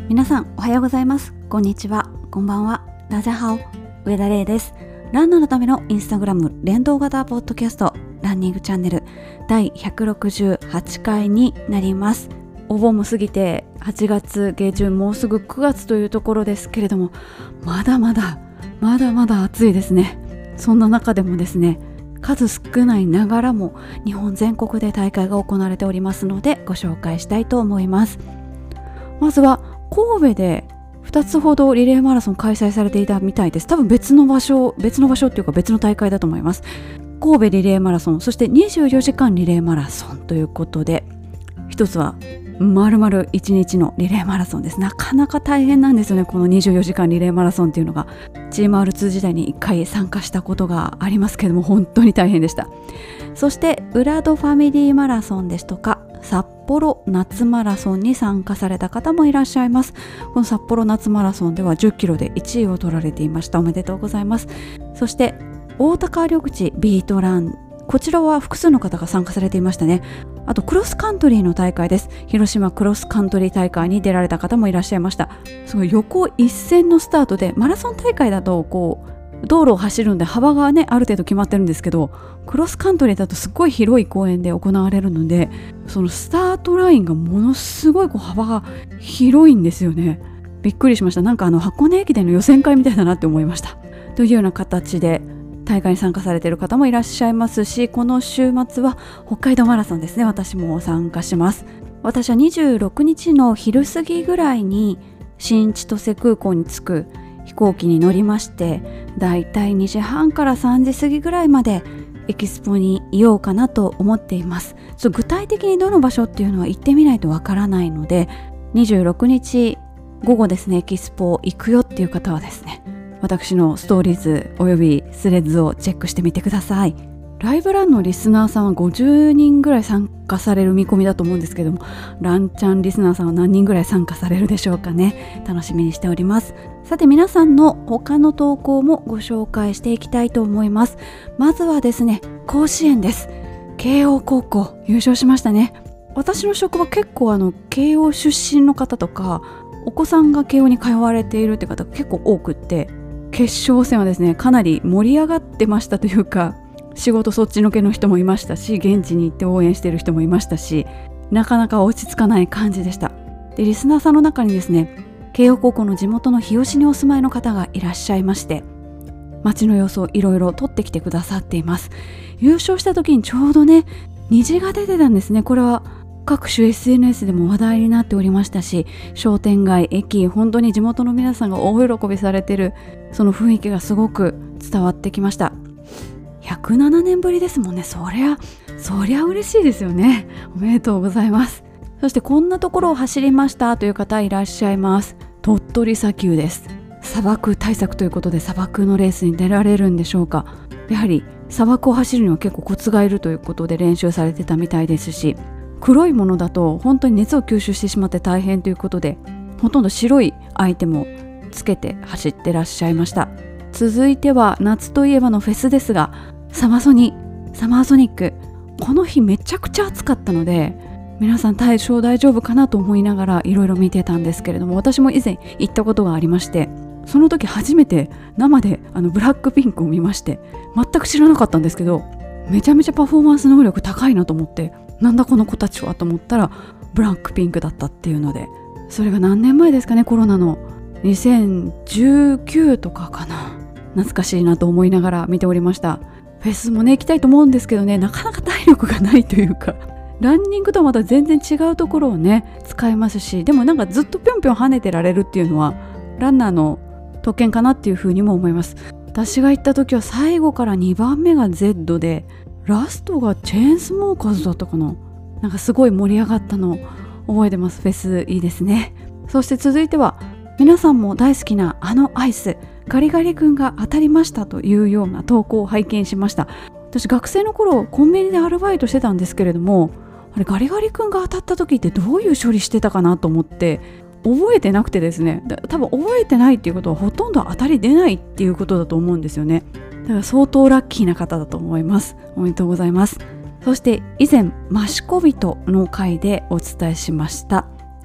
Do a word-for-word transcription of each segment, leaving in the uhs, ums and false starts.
皆さんおはようございます。こんにちは、こんばんは。ダジャハオ、上田玲です。ランナーのためのインスタグラム連動型ポッドキャストランニングチャンネルだいひゃくろくじゅうはちかいになります。お盆も過ぎてはちがつ下旬、もうすぐくがつというところですけれども、まだまだまだまだ暑いですね。そんな中でもですね、数少ないながらも日本全国で大会が行われておりますので、ご紹介したいと思います。まずは神戸でふたつほどリレーマラソン開催されていたみたいです。多分別の場所別の場所っていうか別の大会だと思います。神戸リレーマラソン、そしてにじゅうよじかんリレーマラソンということで、一つは丸々いちにちのリレーマラソンです。なかなか大変なんですよね、このにじゅうよじかんリレーマラソンっていうのが。チーム アールツー 時代にいっかい参加したことがありますけども、本当に大変でした。そして浦戸ファミリーマラソンですとか札幌夏マラソンに参加された方もいらっしゃいます。この札幌夏マラソンではじゅっキロでいちいを取られていました。おめでとうございます。そして大高緑地ビートラン、こちらは複数の方が参加されていましたね。あとクロスカントリーの大会です。広島クロスカントリー大会に出られた方もいらっしゃいました。すごい横一線のスタートで、マラソン大会だとこう道路を走るんで幅がねある程度決まってるんですけど、クロスカントリーだとすごい広い公園で行われるので、そのスタートラインがものすごいこう幅が広いんですよね。びっくりしました。なんかあの箱根駅伝の予選会みたいだなって思いました。というような形で大会に参加されている方もいらっしゃいますし、この週末は北海道マラソンですね。私も参加します。私はにじゅうろくにちの昼過ぎぐらいに新千歳空港に着く飛行機に乗りまして、だいたいにじはんからさんじ過ぎぐらいまでエキスポにいようかなと思っています。ちょっと具体的にどの場所っていうのは行ってみないとわからないので、にじゅうろくにち午後ですね、エキスポ行くよっていう方はですね、私のストーリーズおよびスレッズをチェックしてみてください。ライブランのリスナーさんはごじゅうにんぐらい参加される見込みだと思うんですけども、ランちゃんリスナーさんは何人ぐらい参加されるでしょうかね。楽しみにしております。さて皆さんの他の投稿もご紹介していきたいと思います。まずはですね、甲子園です。慶応高校優勝しましたね。私の職場結構あの慶応出身の方とか、お子さんが慶応に通われているって方が結構多くって、決勝戦はですねかなり盛り上がってましたというか、仕事そっちのけの人もいましたし、現地に行って応援している人もいましたし、なかなか落ち着かない感じでした。でリスナーさんの中にですね、慶応高校の地元の日吉にお住まいの方がいらっしゃいまして、街の様子をいろいろ撮ってきてくださっています。優勝した時にちょうどね虹が出てたんですね。これは各種 エスエヌエス でも話題になっておりましたし、商店街、駅、本当に地元の皆さんが大喜びされてるその雰囲気がすごく伝わってきました。ひゃくななねんぶりですもんね。そりゃそりゃ嬉しいですよね。おめでとうございます。そしてこんなところを走りましたという方いらっしゃいます。鳥取砂丘です。砂漠対策ということで砂漠のレースに出られるんでしょうか。やはり砂漠を走るには結構コツがいるということで練習されてたみたいですし、黒いものだと本当に熱を吸収してしまって大変ということで、ほとんど白いアイテムをつけて走ってらっしゃいました。続いては夏といえばのフェスですが、サマソニサマーソニック、この日めちゃくちゃ暑かったので、皆さん対象大丈夫かなと思いながらいろいろ見てたんですけれども、私も以前行ったことがありまして、その時初めて生であのブラックピンクを見まして、全く知らなかったんですけど、めちゃめちゃパフォーマンス能力高いなと思って、なんだこの子たちはと思ったらブラックピンクだったっていうので、それが何年前ですかね、コロナのにせんじゅうきゅうとかかな。懐かしいなと思いながら見ておりました。フェスもね行きたいと思うんですけどね、なかなか体力がないというか、ランニングとはまた全然違うところをね使えますし、でもなんかずっとぴょんぴょん跳ねてられるっていうのはランナーの特権かなっていうふうにも思います。私が行った時は最後からにばんめが Z で、ラストがチェーンスモーカーズだったかな。なんかすごい盛り上がったのを覚えてます。フェスいいですね。そして続いては皆さんも大好きなあのアイス、ガリガリ君が当たりましたというような投稿を拝見しました。私学生の頃コンビニでアルバイトしてたんですけれども、あれガリガリ君が当たった時ってどういう処理してたかなと思って覚えてなくてですね、多分覚えてないっていうことはほとんど当たり出ないっていうことだと思うんですよね。だから相当ラッキーな方だと思います。おめでとうございます。そして以前マシコビトの回でお伝えしました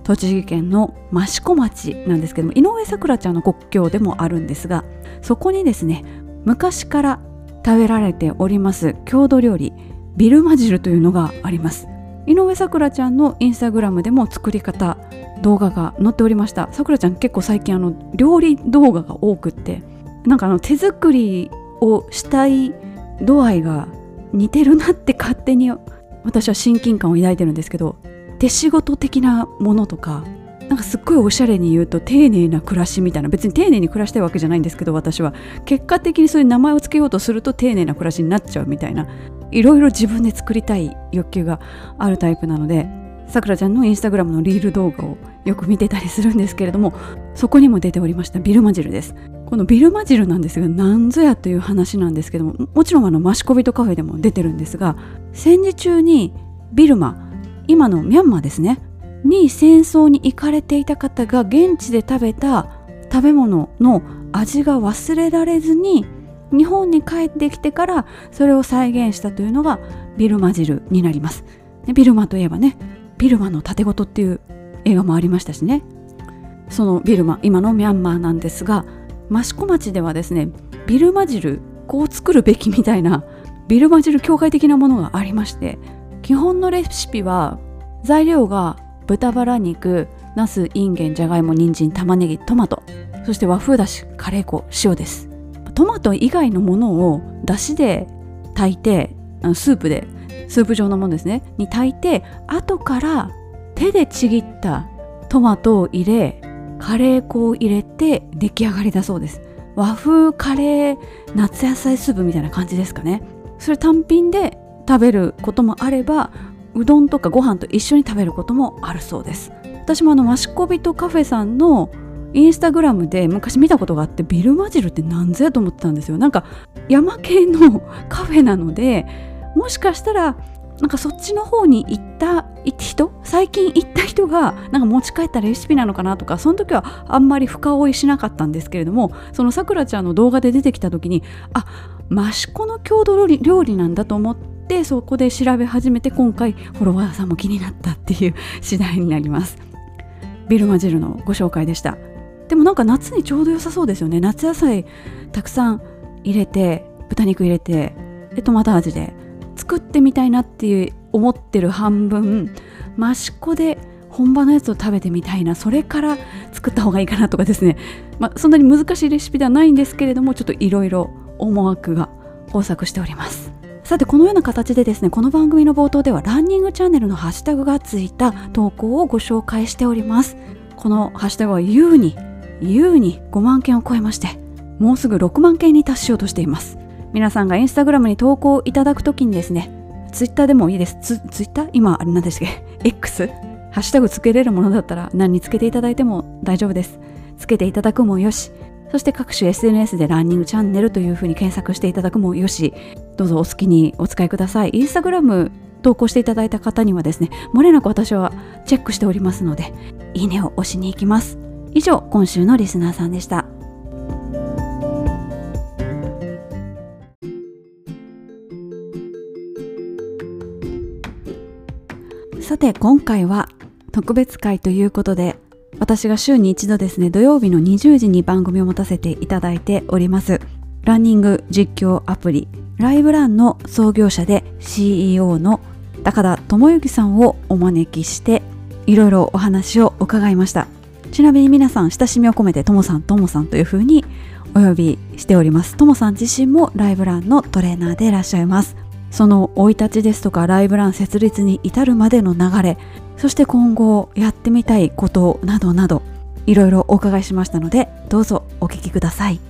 栃木県の益子町なんですけども、井上咲楽ちゃんの故郷でもあるんですが、そこにですね、昔から食べられております郷土料理ビルマ汁というのがあります。井上咲楽ちゃんのインスタグラムでも作り方動画が載っておりました。咲楽ちゃん結構最近あの料理動画が多くって、なんかあの手作りをしたい度合いが似てるなって勝手に私は親近感を抱いてるんですけど、手仕事的なものとか、なんかすっごいおしゃれに言うと丁寧な暮らしみたいな、別に丁寧に暮らしたいわけじゃないんですけど、私は結果的にそういう名前をつけようとすると丁寧な暮らしになっちゃうみたいな、いろいろ自分で作りたい欲求があるタイプなので、さくらちゃんのインスタグラムのリール動画をよく見てたりするんですけれども、そこにも出ておりましたビルマ汁です。このビルマ汁なんですが、なんぞやという話なんですけども、もちろんあのマシコビトカフェでも出てるんですが、戦時中にビルマ、今のミャンマーですねに戦争に行かれていた方が現地で食べた食べ物の味が忘れられずに日本に帰ってきてからそれを再現したというのがビルマ汁になります。でビルマといえばね、ビルマの盾事っていう映画もありましたしね。そのビルマ、今のミャンマーなんですが、益子町ではですね、ビルマ汁こう作るべきみたいなビルマ汁協会的なものがありまして、基本のレシピは材料が豚バラ肉、ナス、インゲン、じゃがいも、人参、玉ねぎ、トマト、そして和風だし、カレー粉、塩です。トマト以外のものをだしで炊いて、あのスープでスープ状のものですねに炊いて、後から手でちぎったトマトを入れ、カレー粉を入れて出来上がりだそうです。和風カレー夏野菜スープみたいな感じですかね。それ単品で食べることもあれば、うどんとかご飯と一緒に食べることもあるそうです。私もあのマシコビトカフェさんのインスタグラムで昔見たことがあって、ビルマ汁って何ぞやと思ってたんですよ。なんか山系のカフェなので、もしかしたらなんかそっちの方に行った人、最近行った人がなんか持ち帰ったレシピなのかなとか、その時はあんまり深追いしなかったんですけれども、そのさくらちゃんの動画で出てきた時に、あ、益子の郷土料理、料理なんだと思って、そこで調べ始めて、今回フォロワーさんも気になったっていう次第になります。ビルマ汁のご紹介でした。でもなんか夏にちょうど良さそうですよね。夏野菜たくさん入れて、豚肉入れて、でトマト味で作ってみたいなっていう思ってる半分、益子で本場のやつを食べてみたいな、それから作った方がいいかなとかですね、まあ、そんなに難しいレシピではないんですけれども、ちょっといろいろ思惑が交錯しております。さて、このような形でですね、この番組の冒頭ではランニングチャンネルのハッシュタグがついた投稿をご紹介しております。このハッシュタグは優に優にごまんけんを超えまして、もうすぐろくまんけんに達しようとしています。皆さんがインスタグラムに投稿いただくときにですね、ツイッターでもいいです。ツ, ツイッター今あれなんですけど X ハッシュタグつけれるものだったら何につけていただいても大丈夫です。つけていただくもよし、そして各種 エスエヌエス でランニングチャンネルというふうに検索していただくもよし、どうぞお好きにお使いください。インスタグラム投稿していただいた方にはですね、漏れなく私はチェックしておりますので、いいねを押しに行きます。以上、今週のリスナーさんでした。さて、今回は特別会ということで、私が週に一度ですね、土曜日のにじゅうじに番組を持たせていただいておりますランニング実況アプリライブランの創業者で シーイーオー の高田智之さんをお招きして、いろいろお話を伺いました。ちなみに皆さん親しみを込めてともさんともさんというふうにお呼びしております。ともさん自身もライブランのトレーナーでいらっしゃいます。その生い立ちですとか、ライブラン設立に至るまでの流れ、そして今後やってみたいことなどなど、いろいろお伺いしましたので、どうぞお聞きください。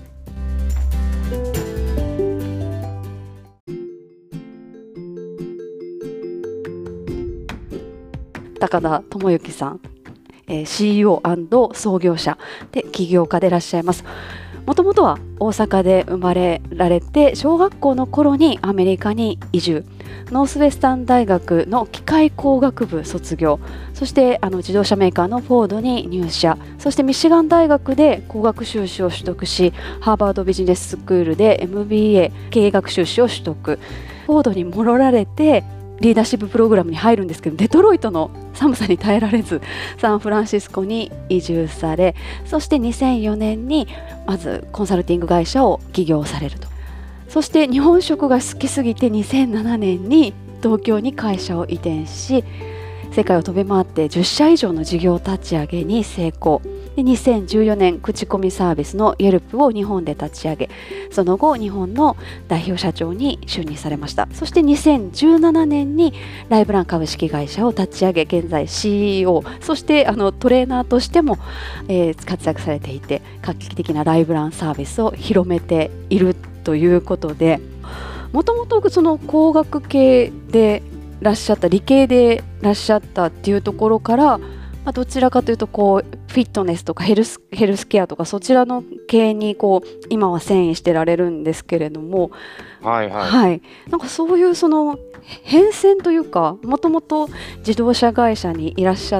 高田智之さん、えー、シーイーオー& 創業者で起業家でいらっしゃいます。もともとは大阪で生まれられて、小学校の頃にアメリカに移住、ノースウェスタン大学の機械工学部卒業、そしてあの自動車メーカーのフォードに入社、そしてミシガン大学で工学修士を取得し、ハーバードビジネススクールで エムビーエー 経営学修士を取得、フォードに戻られてリーダーシッププログラムに入るんですけど、デトロイトの寒さに耐えられずサンフランシスコに移住され、そしてにせんよねんにまずコンサルティング会社を起業されると。そして日本食が好きすぎてにせんななねんに東京に会社を移転し、世界を飛び回ってじゅっしゃ以上の事業立ち上げに成功で、にせんじゅうよねん口コミサービスの Yelp を日本で立ち上げ、その後日本の代表社長に就任されました。そしてにせんじゅうななねんにライブラン株式会社を立ち上げ、現在 シーイーオー、そしてあのトレーナーとしても、えー、活躍されていて、画期的なライブランサービスを広めているということで、もともとその工学系でいらっしゃった、理系でいらっしゃったっていうところから、まあ、どちらかというとこうフィットネスとかヘルス、ヘルスケアとかそちらの系にこう今は遷移してられるんですけれども、 はいはい、 はい、なんかそういうその変遷というか、もともと自動車会社にいらっしゃって、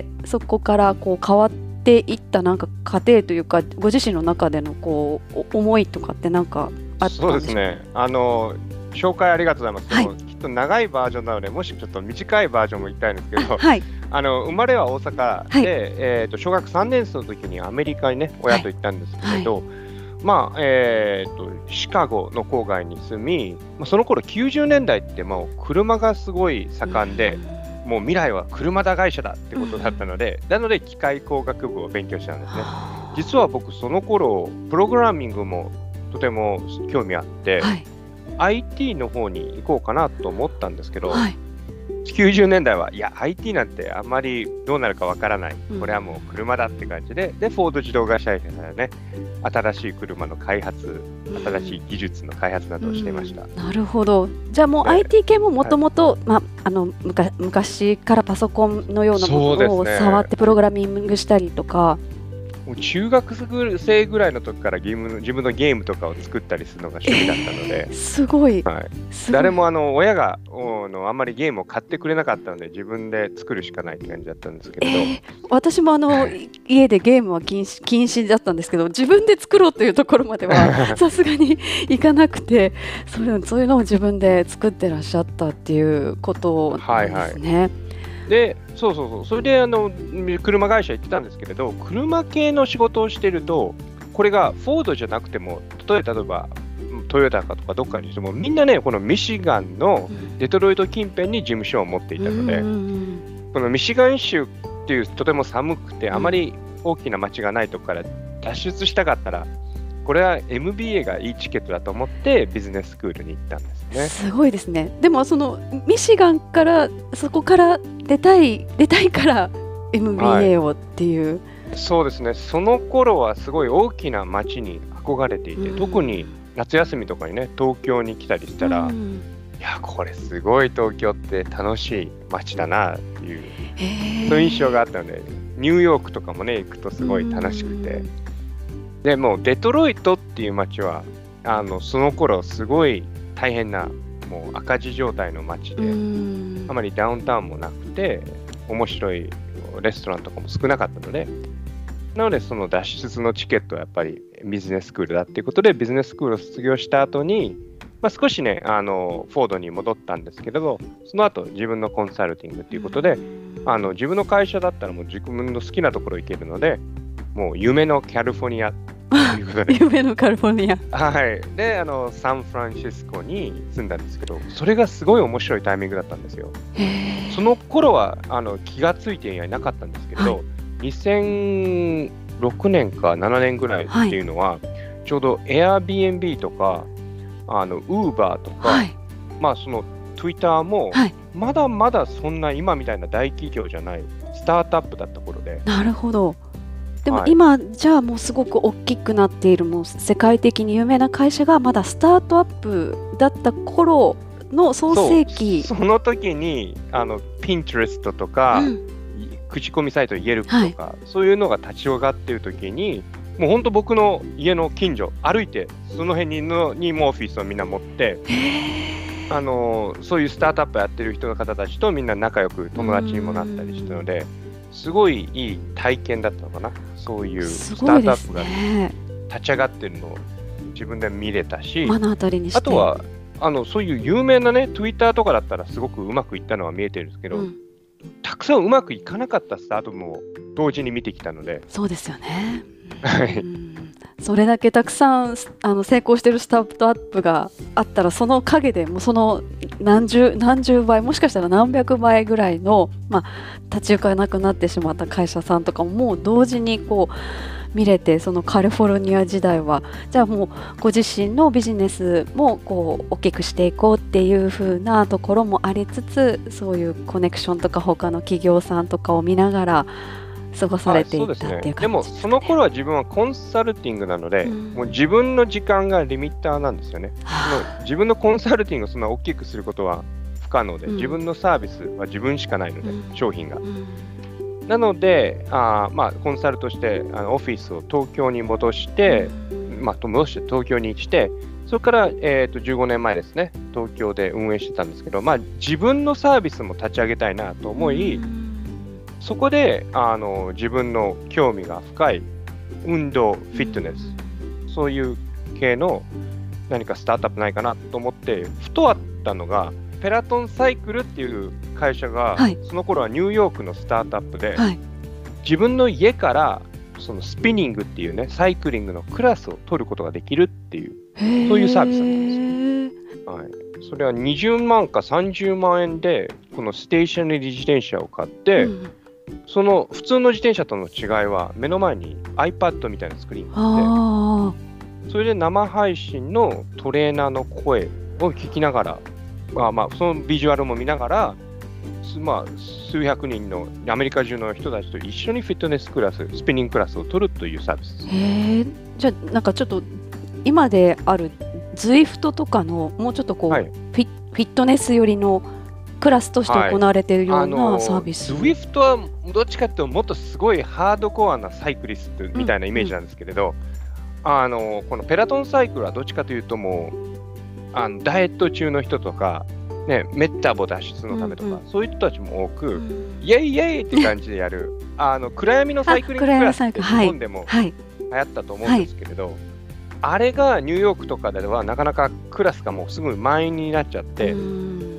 そこからこう変わっていったなんか過程というか、ご自身の中でのこう思いとかってなんかあったんでしょうか？ そうですね、あの紹介ありがとうございます。 はい、 でもきっと長いバージョンなので、もしちょっと短いバージョンも言いたいんですけど、 はい、 あの生まれは大阪で、 はい、 えー、と小学さんねん生の時にアメリカにね親と行ったんですけれど、はいはい、まあえー、とシカゴの郊外に住み、まあ、その頃きゅうじゅうねんだいってもう車がすごい盛んで、うん、もう未来は車だ会社だってことだったので、うん、なので機械工学部を勉強したんですね。実は僕その頃プログラミングもとても興味あって、はい、アイティー の方に行こうかなと思ったんですけど、はい、きゅうじゅうねんだいはいや アイティー なんてあんまりどうなるかわからない、これはもう車だって感じで、でフォード自動車会社でね、新しい車の開発、新しい技術の開発などをしていました。 うん、なるほど。じゃあもう アイティー 系ももともと昔からパソコンのようなものを触ってプログラミングしたりとか、 もう中学生ぐらいの時からゲーム自分のゲームとかを作ったりするのが趣味だったので、 えー、すごい、 はい、誰もあの親がのあんまりゲームを買ってくれなかったので、自分で作るしかないって感じだったんですけれど、えー、 私もあの家でゲームは禁止、禁止だったんですけど、自分で作ろうというところまではさすがにいかなくて、それそういうのを自分で作ってらっしゃったっていうことなんですね。はいはい、 でそうそうそう、それであの車会社行ってたんですけれど、車系の仕事をしてると、これがフォードじゃなくても、例えばトヨタかとかどっかにしても、みんなねこのミシガンのデトロイト近辺に事務所を持っていたので、うん、このミシガン州っていうとても寒くてあまり大きな街がないとこから脱出したかったら、これは エムビーエー がいいチケットだと思ってビジネススクールに行ったんですね。 すごいですね。でもそのミシガンからそこから出たい出たいから エムビーエー をっていう、 はい、そうですね。その頃はすごい大きな街に憧れていて、うん、特に夏休みとかにね東京に来たりしたら、うん、いやこれすごい東京って楽しい街だなっていう、そういう印象があったので、ニューヨークとかもね行くとすごい楽しくて、うん、でもうデトロイトっていう街はあのその頃すごい大変なもう赤字状態の街で、あまりダウンタウンもなくて面白いレストランとかも少なかったので、なのでその脱出のチケットはやっぱりビジネススクールだっていうことで、ビジネススクールを卒業した後に、まあ、少しねあのフォードに戻ったんですけれど、その後自分のコンサルティングっていうことで、あの自分の会社だったらもう自分の好きなところ行けるので、もう夢のカリフォルニアということで夢のカリフォルニア、 はい、であのサンフランシスコに住んだんですけど、それがすごい面白いタイミングだったんですよ。その頃はあの気がついていなかったんですけど、はい、にせんろくねんかななねんぐらいっていうのは、はい、ちょうど Airbnb とかあの Uber とか、はい、まあその Twitter もまだまだそんな今みたいな大企業じゃないスタートアップだった頃で。 なるほど。でも今、はい、じゃあもうすごく大きくなっている、もう世界的に有名な会社がまだスタートアップだった頃の創世期。 そ, その時にあの Pinterest とか、うん、口コミサイト Yelp とか、はい、そういうのが立ち上がっている時に、もう本当僕の家の近所歩いてその辺にのにもオフィスをみんな持って、あのそういうスタートアップやってる人の方たちとみんな仲良く友達にもなったりしたので、すごいいい体験だったのかな。そういうスタートアップが立ち上がってるのを自分で見れたし、 目の当たりにして、 あとはあのそういう有名なね Twitter とかだったらすごくうまくいったのは見えてるんですけど、うん、たくさんうまくいかなかったスタートも同時に見てきたので。 そうですよね、 はい、 うん、それだけたくさんあの成功してるスタートアップがあったら、その陰でもうその何十何十倍、もしかしたら何百倍ぐらいの、まあ、立ち行かなくなってしまった会社さんとかももう同時にこう見れて、そのカリフォルニア時代はじゃあもうご自身のビジネスもこう大きくしていこうっていう風なところもありつつ、そういうコネクションとか他の企業さんとかを見ながら過ごされていったっていう感じですね。 でもその頃は自分はコンサルティングなので、うん、もう自分の時間がリミッターなんですよね。その自分のコンサルティングをそんな大きくすることは不可能で、うん、自分のサービスは自分しかないので、うん、商品が、うんなので、あまあ、コンサルとしてあのオフィスを東京に戻して、まあ、戻して東京に来て、それから、えーと、じゅうごねんまえですね、東京で運営してたんですけど、まあ、自分のサービスも立ち上げたいなと思い、そこであの自分の興味が深い運動、フィットネス、そういう系の何かスタートアップないかなと思って、ふとあったのが、ペラトンサイクルっていう会社が、はい、その頃はニューヨークのスタートアップで、はい、自分の家からそのスピニングっていうねサイクリングのクラスを取ることができるっていうそういうサービスだったんですよ、はい、それはにじゅうまんかさんじゅうまんえんでこのステーショナリー自転車を買って、うん、その普通の自転車との違いは目の前に iPad みたいなスクリーンがあって、それで生配信のトレーナーの声を聞きながら、まあまあ、そのビジュアルも見ながら、まあ、数百人のアメリカ中の人たちと一緒にフィットネスクラス、スピニングクラスを取るというサービスです。 へー、じゃあなんかちょっと今である ズイフト とかのもうちょっとこう、はい、フィ、フィットネス寄りのクラスとして行われているようなサービス、 はい、ズイフト はどっちかというともっとすごいハードコアなサイクリストみたいなイメージなんですけれど、うんうん、あのこのペラトンサイクルはどっちかというともうあのダイエット中の人とか、ね、メタボ脱出のためとか、うんうん、そういう人たちも多く、うん、イエイイエイって感じでやるあの暗闇のサイクリングクラスって日本でも流行ったと思うんですけれど、はいはい、あれがニューヨークとかではなかなかクラスがもうすぐ満員になっちゃって、うん、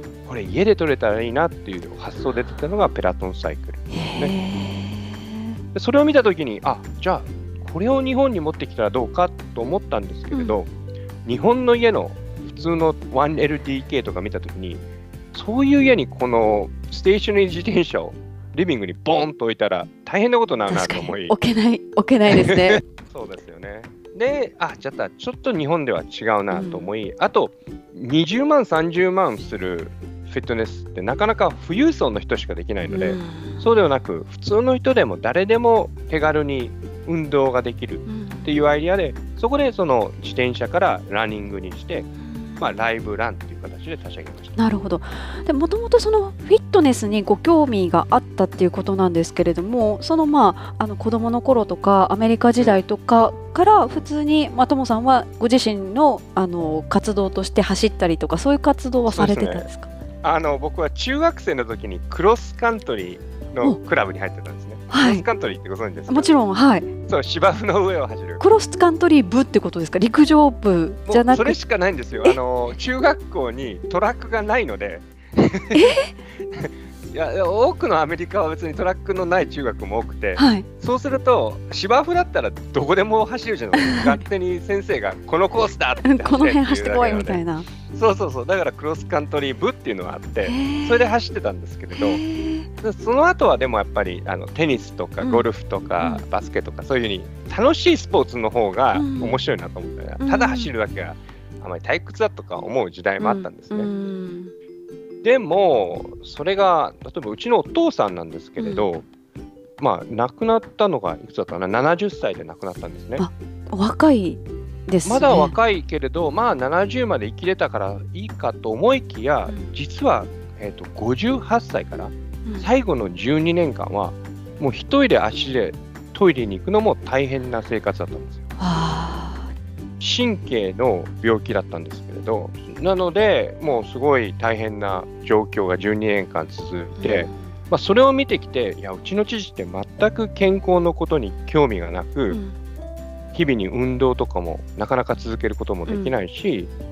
これ家で取れたらいいなっていう発想で出てたのがペラトンサイクルですね。でそれを見たときに、あ、じゃあこれを日本に持ってきたらどうかと思ったんですけれど、うん、日本の家の普通の ワンエルディーケー とか見たときに、そういう家にこのステーショナリー自転車をリビングにボーンと置いたら大変なことになるなと思い、 置けない置けないですねそうですよね。で、あ、じゃあちょっと日本では違うなと思い、うん、あとにじゅうまんさんじゅうまんするフィットネスってなかなか富裕層の人しかできないので、うん、そうではなく普通の人でも誰でも手軽に運動ができるっていうアイディアで、そこでその自転車からランニングにして、まあ、ライブランっていう形で立ち上げました。 なるほど。でもともとそのフィットネスにご興味があったっていうことなんですけれども、そのまああの子供の頃とかアメリカ時代とかから普通に、まあ、トモさんはご自身のあの活動として走ったりとかそういう活動はされてたんですか？ あの僕は中学生の時にクロスカントリーのクラブに入ってたんですね。クロスカントリーってご存知ですか？ もちろん、はい。 そう、芝生の上を走るクロスカントリー部ってことですか？陸上部じゃなくて。 それしかないんですよ。あの中学校にトラックがないのでいや多くのアメリカは別にトラックのない中学も多くて、はい、そうすると芝生だったらどこでも走るじゃないですか勝手に先生がこのコースだって走れってこの辺走ってこいみたいな。 そうそうそう、だからクロスカントリー部っていうのがあってそれで走ってたんですけれど、その後はでもやっぱりあのテニスとかゴルフとか、うん、バスケとかそういうふうに楽しいスポーツの方が面白いなと思って、うん、ただ走るだけはあまり退屈だとか思う時代もあったんですね、うんうん、でもそれが例えばうちのお父さんなんですけれど、うん、まあ亡くなったのがいくつだったかな、ななじゅっさいで亡くなったんですね。 あ、若いですね。 まだ若いけれど、まあななじゅうまで生きれたからいいかと思いきや、うん、実は、えーと、ごじゅうはっさいから最後のじゅうにねんかんはもう一人で足でトイレに行くのも大変な生活だったんですよ。神経の病気だったんですけれど、なのでもうすごい大変な状況がじゅうにねんかん続いて、うん、まあ、それを見てきて、いやうちの父って全く健康のことに興味がなく、うん、日々に運動とかもなかなか続けることもできないし、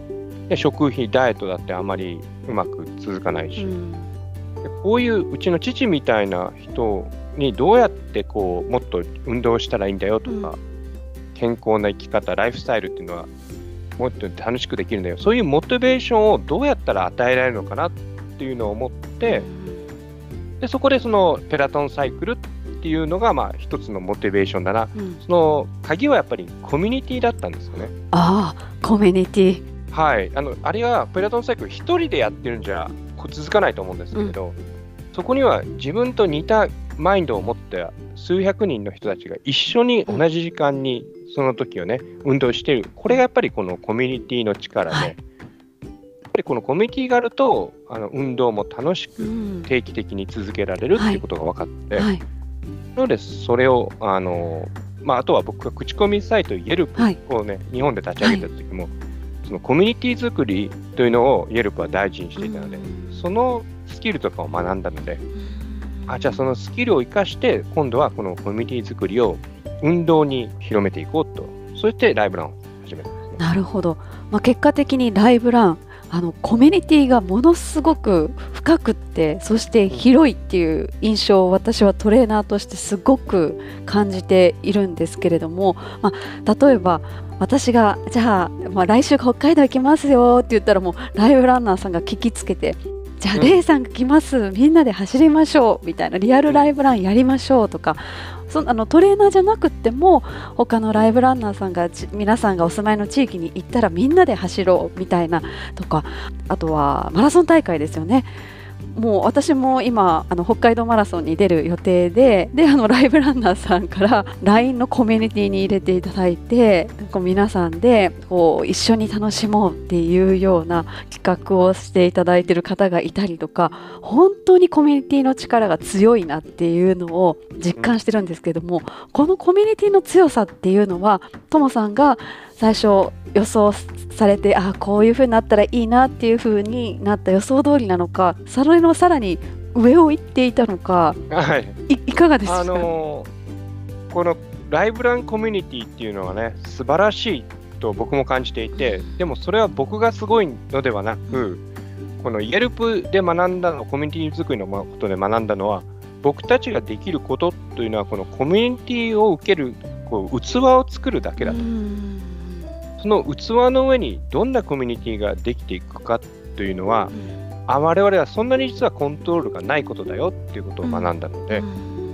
で食費ダイエットだってあまりうまく続かないし、うん、でこういううちの父みたいな人にどうやってこうもっと運動したらいいんだよとか、うん、健康な生き方ライフスタイルっていうのはもっと楽しくできるんだよ、そういうモチベーションをどうやったら与えられるのかなっていうのを思って、でそこでそのペラトンサイクルっていうのがまあ一つのモチベーションだな、うん、その鍵はやっぱりコミュニティだったんですよね。 ああ、コミュニティ。 はい、あのあれはペラトンサイクル一人でやってるんじゃ続かないと思うんですけど、うん、そこには自分と似たマインドを持った数百人の人たちが一緒に同じ時間にその時をね運動している。これがやっぱりこのコミュニティの力で、はい、やっぱりこのコミュニティがあるとあの運動も楽しく定期的に続けられるっていうことが分かって、うんはい、なのでそれをあの、まあ、あとは僕が口コミサイトイェルプをね、はい、日本で立ち上げた時も、はい、そのコミュニティ作りというのをイェルプは大事にしていたので、うん、そのスキルとかを学んだので、あじゃあそのスキルを生かして今度はこのコミュニティ作りを運動に広めていこうと、そうやってライブランを始めたんですね。 なるほど、まあ、結果的にライブランあのコミュニティがものすごく深くってそして広いっていう印象を私はトレーナーとしてすごく感じているんですけれども、まあ、例えば私がじゃあ、まあ、来週北海道行きますよって言ったらもうライブランナーさんが聞きつけて、じゃあレイさんが来ます、うん、みんなで走りましょうみたいな、リアルライブランやりましょうとか、そあのトレーナーじゃなくっても他のライブランナーさんが皆さんがお住まいの地域に行ったらみんなで走ろうみたいなとか、あとはマラソン大会ですよね。もう私も今あの北海道マラソンに出る予定で、であのライブランナーさんから ライン のコミュニティに入れていただいて、こう皆さんでこう一緒に楽しもうっていうような企画をしていただいている方がいたりとか、本当にコミュニティの力が強いなっていうのを実感してるんですけども、このコミュニティの強さっていうのはともさんが最初予想されて、あこういう風になったらいいなっていう風になった予想通りなのか、それのさらに上を行っていたのか、はい、い, いかがですか？ あのー、このライブランコミュニティっていうのはね素晴らしいと僕も感じていて、でもそれは僕がすごいのではなく、このイェルプで学んだの、コミュニティ作りのことで学んだのは、僕たちができることというのはこのコミュニティを受けるこう器を作るだけだと。その器の上にどんなコミュニティができていくかというのは、うん、あ我々はそんなに実はコントロールがないことだよっていうことを学んだので、うん、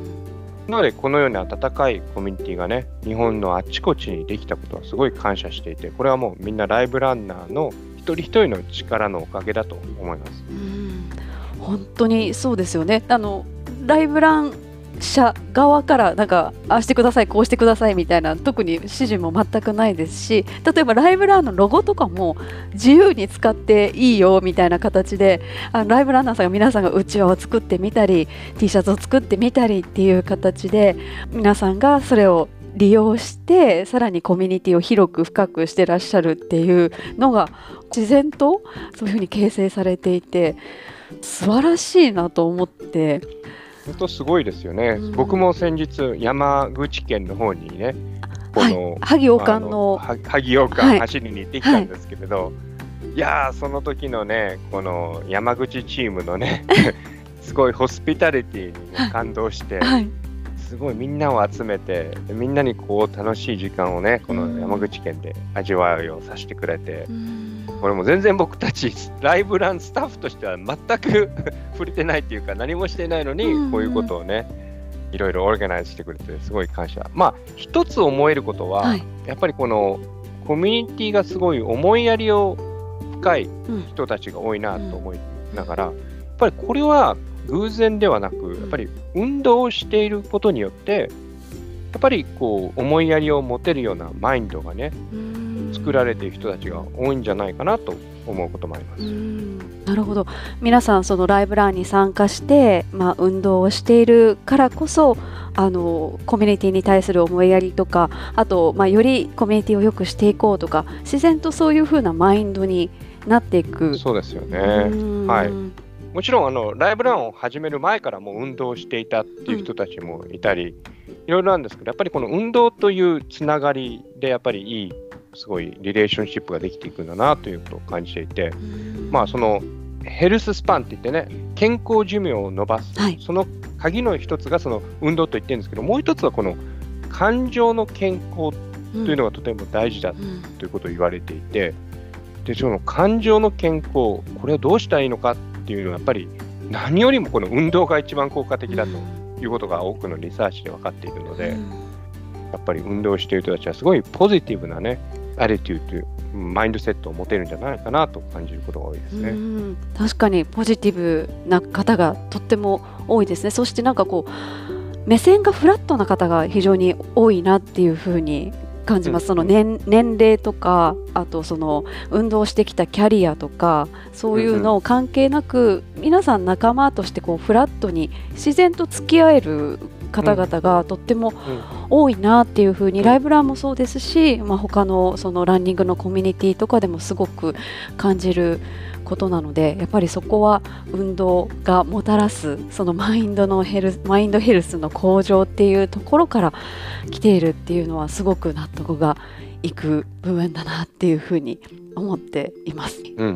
なのでこのような温かいコミュニティがね日本のあちこちにできたことはすごい感謝していて、これはもうみんなライブランナーの一人一人の力のおかげだと思います。 うん、本当にそうですよね。あのライブラン社側からなんかああしてくださいこうしてくださいみたいな特に指示も全くないですし、例えばライブランのロゴとかも自由に使っていいよみたいな形で、あのライブランナーさんが皆さんがうちわを作ってみたり T シャツを作ってみたりっていう形で皆さんがそれを利用してさらにコミュニティを広く深くしてらっしゃるっていうのが自然とそういうふうに形成されていて素晴らしいなと思って、 本当すごいですよね、うん、僕も先日山口県の方にねこの、はい、 萩王冠の萩王冠走りに行ってきたんですけれど、はい、いやーその時のねこの山口チームのねすごいホスピタリティに、ね、感動して、はい、すごいみんなを集めてみんなにこう楽しい時間をねこの山口県で味わいをさせてくれて、これも全然僕たちライブランスタッフとしては全く触れてないっていうか何もしてないのにこういうことをねいろいろオーガナイズしてくれてすごい感謝。まあ一つ思えることは、はい、やっぱりこのコミュニティがすごい思いやりを深い人たちが多いなと思いながら、やっぱりこれは偶然ではなくやっぱり運動をしていることによってやっぱりこう思いやりを持てるようなマインドがね作られている人たちが多いんじゃないかなと思うこともあります。 うん、なるほど。皆さんそのライブランに参加して、まあ、運動をしているからこそあのコミュニティに対する思いやりとか、あと、まあ、よりコミュニティを良くしていこうとか自然とそういう風なマインドになっていく。 そうですよね。はい、もちろんあのライブランを始める前からもう運動していたっていう人たちもいたり、うん、いろいろなんですけど、やっぱりこの運動というつながりでやっぱりいいすごいリレーションシップができていくんだなということを感じていて、まあそのヘルススパンって言ってね、健康寿命を伸ばす、はい、その鍵の一つがその運動と言ってるんですけど、もう一つはこの感情の健康というのがとても大事だということを言われていて、でその感情の健康、これをどうしたらいいのかっていうのはやっぱり何よりもこの運動が一番効果的だということが多くのリサーチで分かっているので、やっぱり運動している人たちはすごいポジティブなねアティチュードというマインドセットを持てるんじゃないかなと感じることが多いですね。 うん、確かにポジティブな方がとっても多いですね。そしてなんかこう目線がフラットな方が非常に多いなっていうふうに感じます。うん、その 年, 年齢とか、あとその運動してきたキャリアとか、そういうのを関係なく、うん、皆さん仲間としてこうフラットに自然と付き合える方々がとっても多いなっていうふうに、ライブランもそうですし、まあ、他のそのランニングのコミュニティとかでもすごく感じることなので、やっぱりそこは運動がもたらすそのマインドのヘルス、マインドヘルスの向上っていうところから来ているっていうのはすごく納得がいく部分だなっていうふうに思っています。うん、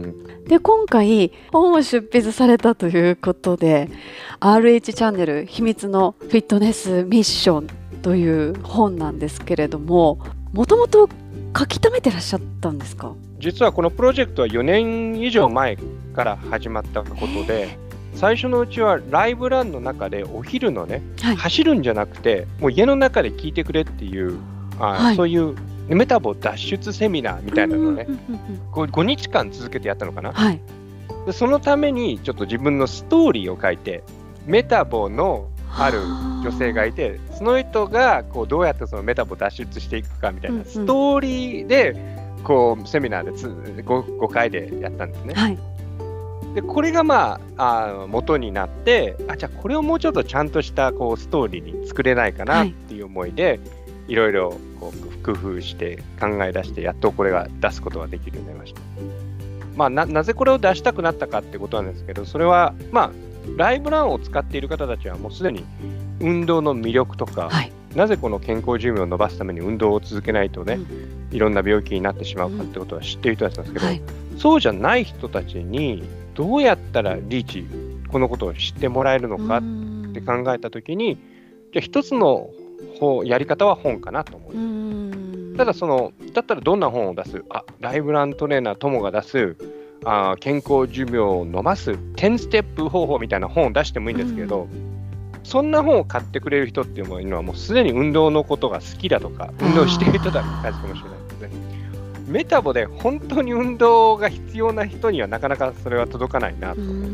で今回本を出筆されたということで アールエイチ チャンネル秘密のフィットネスミッションという本なんですけれども、もともと書き溜めてらっしゃったんですか？ 実はこのプロジェクトはよねん以上前から始まったことで、最初のうちはライブランの中でお昼のね、はい、走るんじゃなくてもう家の中で聞いてくれっていうあ、はい、そういうメタボ脱出セミナーみたいなのね、ご, ごにちかん続けてやったのかな、はい、でそのためにちょっと自分のストーリーを書いて、メタボのある女性がいて、その人がこうどうやってそのメタボ脱出していくかみたいなストーリーでこうセミナーでつ 5, ごかいでやったんですね。はい、でこれがまあ、あ元になって、あじゃあこれをもうちょっとちゃんとしたこうストーリーに作れないかなっていう思いで、はい、いろいろこう工夫して考え出して、やっとこれが出すことができるようになりました。まあ、な, なぜこれを出したくなったかってことなんですけど、それはまあライブランを使っている方たちはもうすでに運動の魅力とか、はい、なぜこの健康寿命を伸ばすために運動を続けないとね、うん、いろんな病気になってしまうかってことは知っている人たちなんですけど、うんはい、そうじゃない人たちにどうやったらリーチこのことを知ってもらえるのかって考えたときに、じゃあ一つの方やり方は本かなと思います。ただそのだったらどんな本を出す、あライブラントレーナー友が出すあ健康寿命を伸ばすじゅうステップ方法みたいな本を出してもいいんですけど、うん、そんな本を買ってくれる人っていうのはもうすでに運動のことが好きだとか運動している人だって感じかもしれないですね。メタボで本当に運動が必要な人にはなかなかそれは届かないなと思います。うん、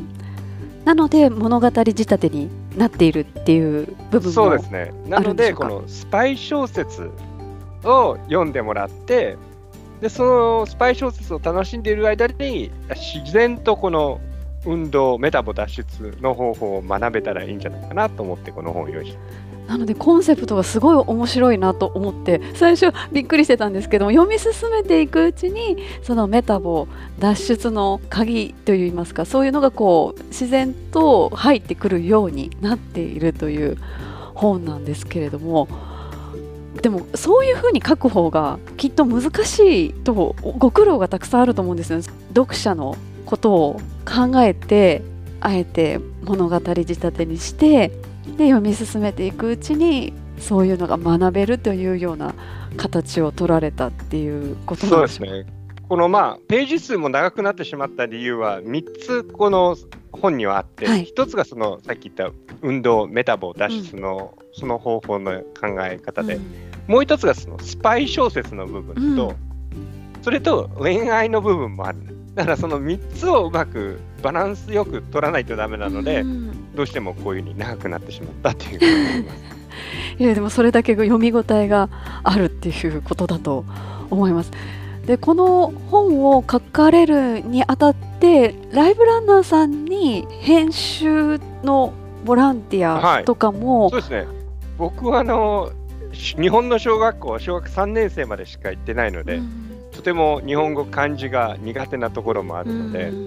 なので物語仕立てになっているっていう部分もそうですね。なのでこのスパイ小説を読んでもらって、でそのスパイ小説を楽しんでいる間に自然とこの運動メタボ脱出の方法を学べたらいいんじゃないかなと思ってこの本を用意しました。 なのでコンセプトがすごい面白いなと思って最初びっくりしてたんですけども、読み進めていくうちにそのメタボ脱出の鍵といいますか、そういうのがこう自然と入ってくるようになっているという本なんですけれども、でもそういう風に書く方がきっと難しいとご苦労がたくさんあると思うんですよね。読者のことを考えてあえて物語仕立てにしてで読み進めていくうちにそういうのが学べるというような形を取られたっていうことなんでしょうか。 そうですね。このまあページ数も長くなってしまった理由はみっつこの本にはあって、はい、ひとつがそのさっき言った運動メタボ脱出の、うん、その方法の考え方で、うん、もう一つがそのスパイ小説の部分と、うん、それと恋愛の部分もある。だからそのみっつをうまくバランスよく取らないとダメなので、うん、どうしてもこういう風に長くなってしまったっていうふうに思います。 いやでもそれだけ読み応えがあるっていうことだと思います。でこの本を書かれるにあたってライブランナーさんに編集のボランティアとかも、 はい、そうですね。僕はあの日本の小学校小学さんねん生までしか行ってないので、うん、とても日本語漢字が苦手なところもあるので、うん、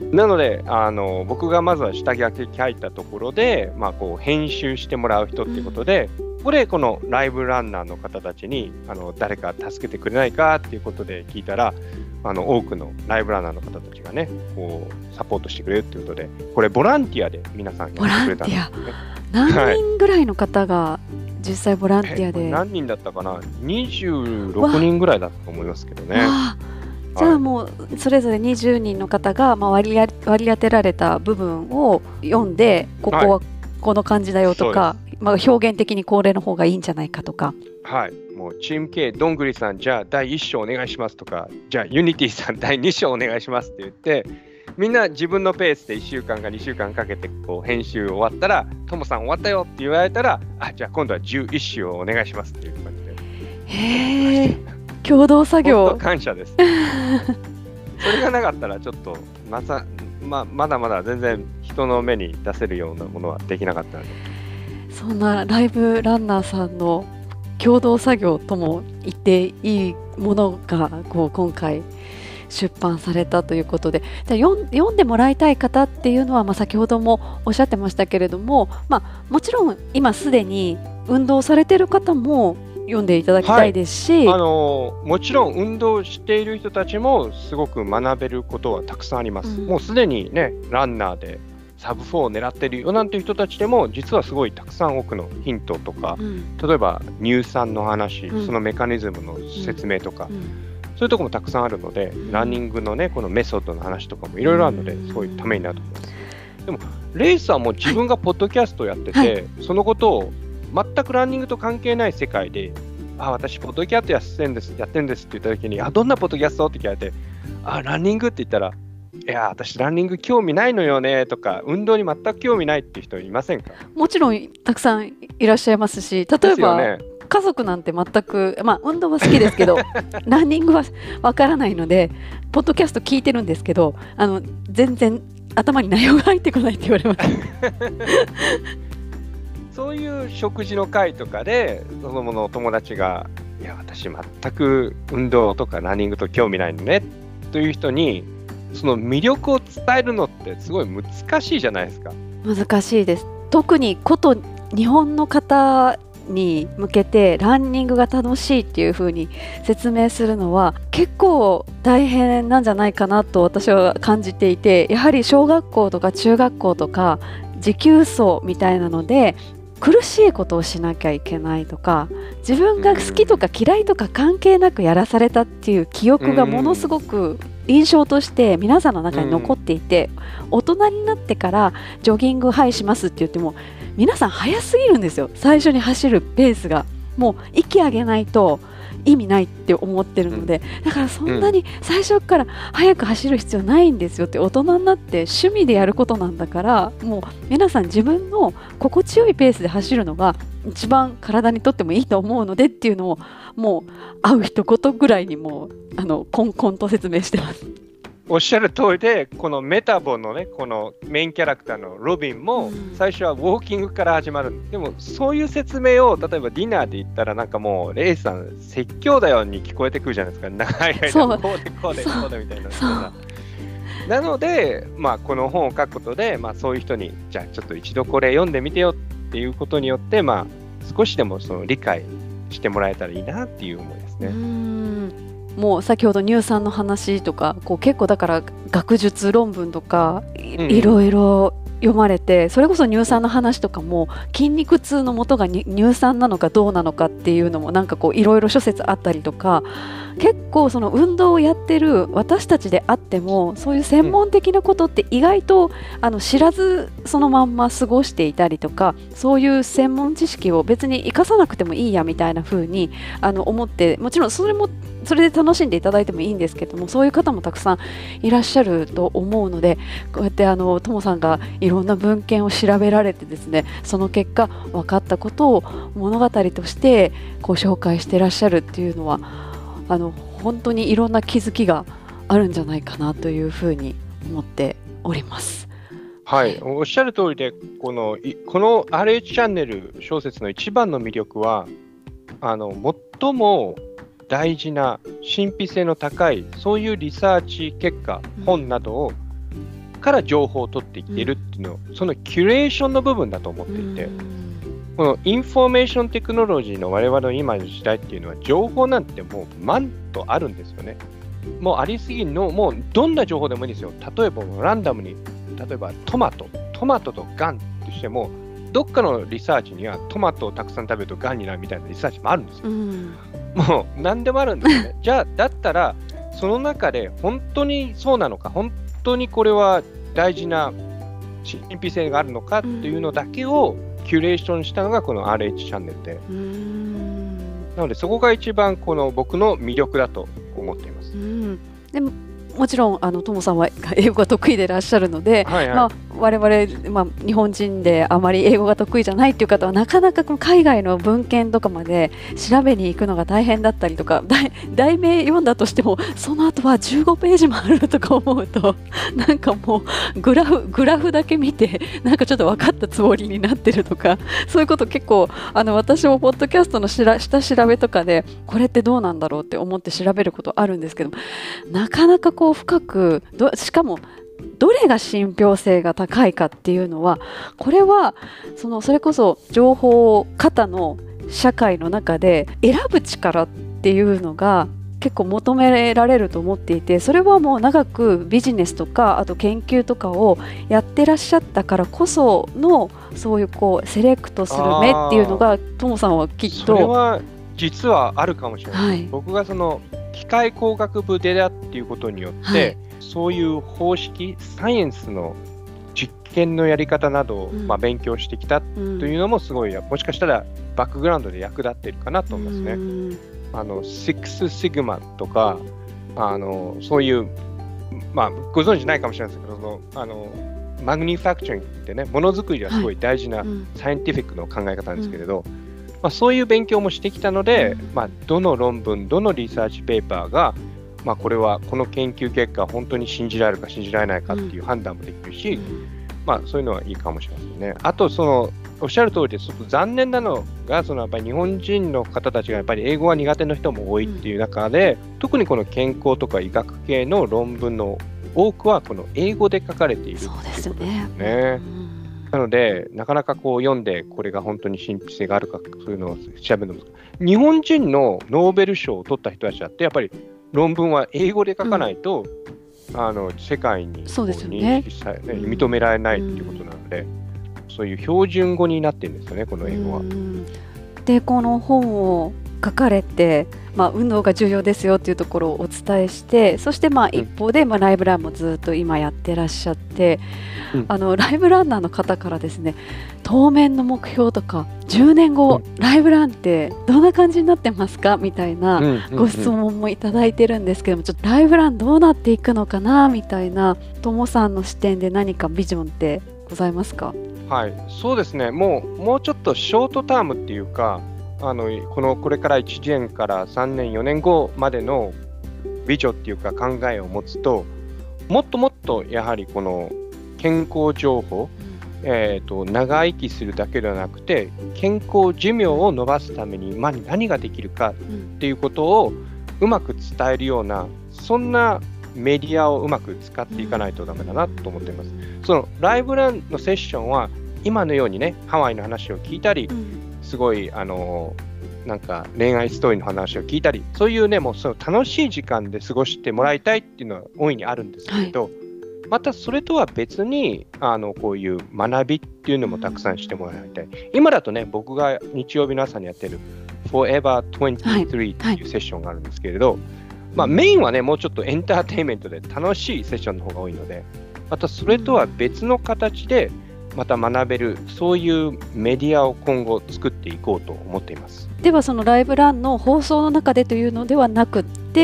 なのであの僕がまずは下書き書いたところで、まあ、こう編集してもらう人っていうことで、うん、ここでこのライブランナーの方たちにあの誰か助けてくれないかっていうことで聞いたら、あの多くのライブランナーの方たちがねこうサポートしてくれるっていうことで、これボランティアで皆さんやってくれたんですね。 何人ぐらいの方が実際ボランティアで、 何人だったかな、にじゅうろくにんぐらいだったと思いますけどね。 じゃあもうそれぞれにじゅうにんの方がまあ割りあ割り当てられた部分を読んで、ここはこの感じだよとか、はい、まあ、表現的にこれの方がいいんじゃないかとか、 はい、もうチーム系どんぐりさんじゃあだいいっ章お願いしますとか、じゃあユニティさんだいに章お願いしますって言って、みんな自分のペースでいっしゅうかんかにしゅうかんかけてこう編集終わったら、トモさん終わったよって言われたら、あ、じゃあ今度はじゅういっ章をお願いしますっていう感じで。 へー、共同作業。 本当感謝です。それがなかったらちょっとまた、まあ、まだまだ全然人の目に出せるようなものはできなかったので。 そんなライブランナーさんの共同作業とも言っていいものがこう今回出版されたということで、じゃあ読ん、読んでもらいたい方っていうのは、まあ、先ほどもおっしゃってましたけれども、まあ、もちろん今すでに運動されている方も読んでいただきたいですし、 はい、あのもちろん運動している人たちもすごく学べることはたくさんあります、うん、もうすでにねランナーでサブフォーを狙ってるよなんていう人たちでも実はすごいたくさん多くのヒントとか、うん、例えば乳酸の話、うん、そのメカニズムの説明とか、うんうん、そういうところもたくさんあるので、うん、ランニングのねこのメソッドの話とかもいろいろあるので、すごいためになると思います。でもレイスはもう自分がポッドキャストをやってて、はい、そのことを全くランニングと関係ない世界で、あ、私ポッドキャストやってるんですやってるんですって言った時に、あ、どんなポッドキャストって聞かれて、あ、ランニングって言ったら、いや私ランニング興味ないのよねとか、運動に全く興味ないっていう人いませんか？ もちろんたくさんいらっしゃいますし、例えば、ね、家族なんて全く、まあ、運動は好きですけどランニングはわからないのでポッドキャスト聞いてるんですけど、あの全然頭に内容が入ってこないって言われますそういう食事の会とかでそのもの友達が、いや私全く運動とかランニングと興味ないのねという人にその魅力を伝えるのってすごい難しいじゃないですか。 難しいです。特にこと日本の方に向けてランニングが楽しいっていう風に説明するのは結構大変なんじゃないかなと私は感じていて、やはり小学校とか中学校とか持久走みたいなので苦しいことをしなきゃいけないとか、自分が好きとか嫌いとか関係なくやらされたっていう記憶がものすごく印象として皆さんの中に残っていて、大人になってからジョギングはいしますって言っても皆さん早すぎるんですよ。最初に走るペースがもう息上げないと意味ないって思ってるので、だからそんなに最初から早く走る必要ないんですよって、大人になって趣味でやることなんだから、もう皆さん自分の心地よいペースで走るのが一番体にとってもいいと思うのでっていうのをもう会う一言ぐらいにもうあのコンコンと説明してます。 おっしゃる通りで、このメタボのねこのメインキャラクターのロビンも最初はウォーキングから始まる、うん、でもそういう説明を例えばディナーで言ったらなんかもうレイさん説教だよに聞こえてくるじゃないですか。長い間こうでこうでこうでみたいな。なので、まあ、この本を書くことで、まあ、そういう人にじゃあちょっと一度これ読んでみてよっていうことによって、まあ、少しでもその理解してもらえたらいいなっていう思いですね。うーん、もう先ほど乳酸の話とかこう結構だから学術論文とか い,、うん、いろいろ読まれて、それこそ乳酸の話とかも筋肉痛の元が乳酸なのかどうなのかっていうのもなんかこういろいろ諸説あったりとか、結構その運動をやってる私たちであってもそういう専門的なことって意外とあの知らずそのまんま過ごしていたりとか、そういう専門知識を別に生かさなくてもいいやみたいな風にあの思って、もちろんそれもそれで楽しんでいただいてもいいんですけども、そういう方もたくさんいらっしゃると思うので、こうやってあのともさんがいろんな文献を調べられてですね、その結果分かったことを物語としてこう紹介してらっしゃるっていうのはあの本当にいろんな気づきがあるんじゃないかなというふうに思っております。 はい、おっしゃる通りで、このこの アールエイチ チャンネル小説の一番の魅力はあの最も大事な神秘性の高いそういうリサーチ結果、うん、本などをから情報を取っていってるっていうのを、うん、そのキュレーションの部分だと思っていて、うん、このインフォメーションテクノロジーの我々の今の時代っていうのは情報なんてもう万とあるんですよね。もうありすぎの、もうどんな情報でもいいんですよ。例えばランダムに、例えばトマト、トマトとガンとしても、どっかのリサーチにはトマトをたくさん食べるとガンになるみたいなリサーチもあるんですよ。うん、もう何でもあるんですよね。じゃあだったらその中で本当にそうなのか、本当にこれは大事な神秘性があるのかっていうのだけをキュレーションしたのがこの アールエイチ チャンネルで、うん、なのでそこが一番この僕の魅力だと思っています。うん、 でももちろんあのトモさんは英語が得意でいらっしゃるので、はいはい、まあ、我々、まあ、日本人であまり英語が得意じゃないっていう方はなかなかこの海外の文献とかまで調べに行くのが大変だったりとか、題、題名読んだとしてもその後はじゅうごページもあるとか思うと、なんかもうグラフ、グラフだけ見てなんかちょっと分かったつもりになってるとか、そういうこと結構あの私もポッドキャストのしら下調べとかでこれってどうなんだろうって思って調べることあるんですけど、なかなかこう深くど、しかもどれが信憑性が高いかっていうのは、これはそのそれこそ情報過多の社会の中で選ぶ力っていうのが結構求められると思っていて、それはもう長くビジネスとかあと研究とかをやってらっしゃったからこその、そういうこうセレクトする目っていうのがトモさんはきっとそれは実はあるかもしれない、はい、僕がその機械工学部でだっていうことによって、はい、そういう方式、サイエンスの実験のやり方などを、うん、まあ、勉強してきたというのもすごい、うん、もしかしたらバックグラウンドで役立っているかなと思いますね。うん、あのシックスシグマとか、あのそういう、まあ、ご存知ないかもしれないですけど、そのあのマグニファクチャリングってね、ものづくりではすごい大事なサイエンティフィックの考え方なんですけれど、うん、まあ、そういう勉強もしてきたので、うん、まあ、どの論文、どのリサーチペーパーが、まあ、これはこの研究結果は本当に信じられるか信じられないかっていう判断もできるし、うん、まあ、そういうのはいいかもしれませんね。あとそのおっしゃる通りで、ちょっと残念なのが、そのやっぱり日本人の方たちがやっぱり英語が苦手な人も多いっていう中で、うん、特にこの健康とか医学系の論文の多くはこの英語で書かれているっていうことですね。そうですよね。うん、なのでなかなかこう読んでこれが本当に神秘性があるか、そういうのを調べるのも、日本人のノーベル賞を取った人たちだってやっぱり論文は英語で書かないと、うん、あの世界に認識され、ね、認められないということなので、うん、そういう標準語になってるんですよね、この英語は。うん、 でこの本を書かれて、まあ、運動が重要ですよというところをお伝えして、そしてまあ一方でまあライブランもずっと今やってらっしゃって、うん、あのライブランナーの方からですね、当面の目標とかじゅうねんご、うん、ライブランってどんな感じになってますかみたいなご質問もいただいてるんですけども、ちょっとライブランどうなっていくのかなみたいな、ともさんの視点で何かビジョンってございますか？ はい、そうですね、もう、もうちょっとショートタームっていうか、あのこのこれからいちねんからさんねんよねんごまでのビジョンっていうか考えを持つと、もっともっとやはりこの健康情報、うん、えーと、長生きするだけではなくて健康寿命を伸ばすために、まあ、何ができるかっていうことをうまく伝えるような、そんなメディアをうまく使っていかないとダメだなと思っています。そのライブランのセッションは今のようにね、ハワイの話を聞いたり、うん、すごいあのなんか恋愛ストーリーの話を聞いたり、そういうね、もうその楽しい時間で過ごしてもらいたいっていうのは大いにあるんですけど、はい、またそれとは別にあのこういう学びっていうのもたくさんしてもらいたい。今だとね、僕が日曜日の朝にやってる フォーエバーにじゅうさん っていうセッションがあるんですけれど、はいはい、まあ、メインはね、もうちょっとエンターテインメントで楽しいセッションの方が多いので、またそれとは別の形でまた学べる、そういうメディアを今後作っていこうと思っています。 ではそのライブランの放送の中でというのではなくって、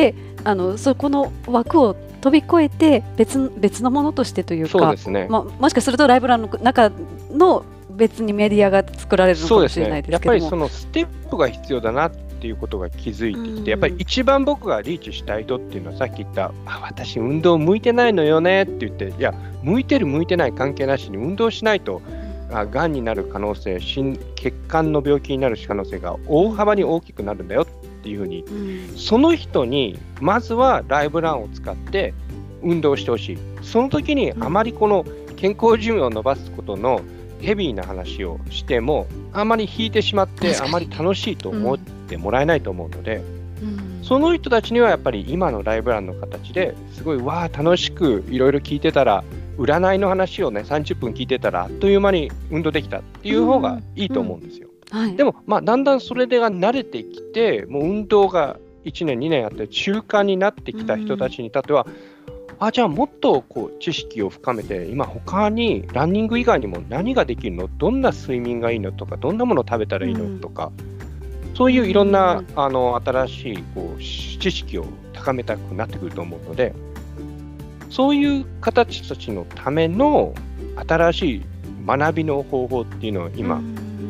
あのそこの枠を飛び越えて 別, 別のものとしてというか、 そうですね、 まあ、もしかするとライブランの中の別にメディアが作られるのかもしれないですけども、 そうですね、やっぱりそのステップが必要だなっていうことが気づいてきて、うん、やっぱり一番僕がリーチしたい人っていうのは、さっき言ったあ私運動向いてないのよねって言って、いや向いてる向いてない関係なしに運動しないとがんになる可能性、心血管の病気になる可能性が大幅に大きくなるんだよっていうふうに、うん、その人にまずはライブランを使って運動してほしい。その時にあまりこの健康寿命を伸ばすことのヘビーな話をしてもあまり引いてしまってあまり楽しいと思ってもらえないと思うので、うん、その人たちにはやっぱり今のライブランの形ですごいわあ楽しくいろいろ聞いてたら、占いの話をねさんじゅっぷん聞いてたらあっという間に運動できたっていう方がいいと思うんですよ、うんうんはい、でもまあだんだんそれでが慣れてきてもう運動がいちねんにねんやって習慣になってきた人たちに至っては、うんあじゃあもっとこう知識を深めて今他にランニング以外にも何ができるの、どんな睡眠がいいのとかどんなものを食べたらいいのとか、うん、そういういろんな、うん、あの新しいこう知識を高めたくなってくると思うので、そういう形たちのための新しい学びの方法っていうのを今、うん、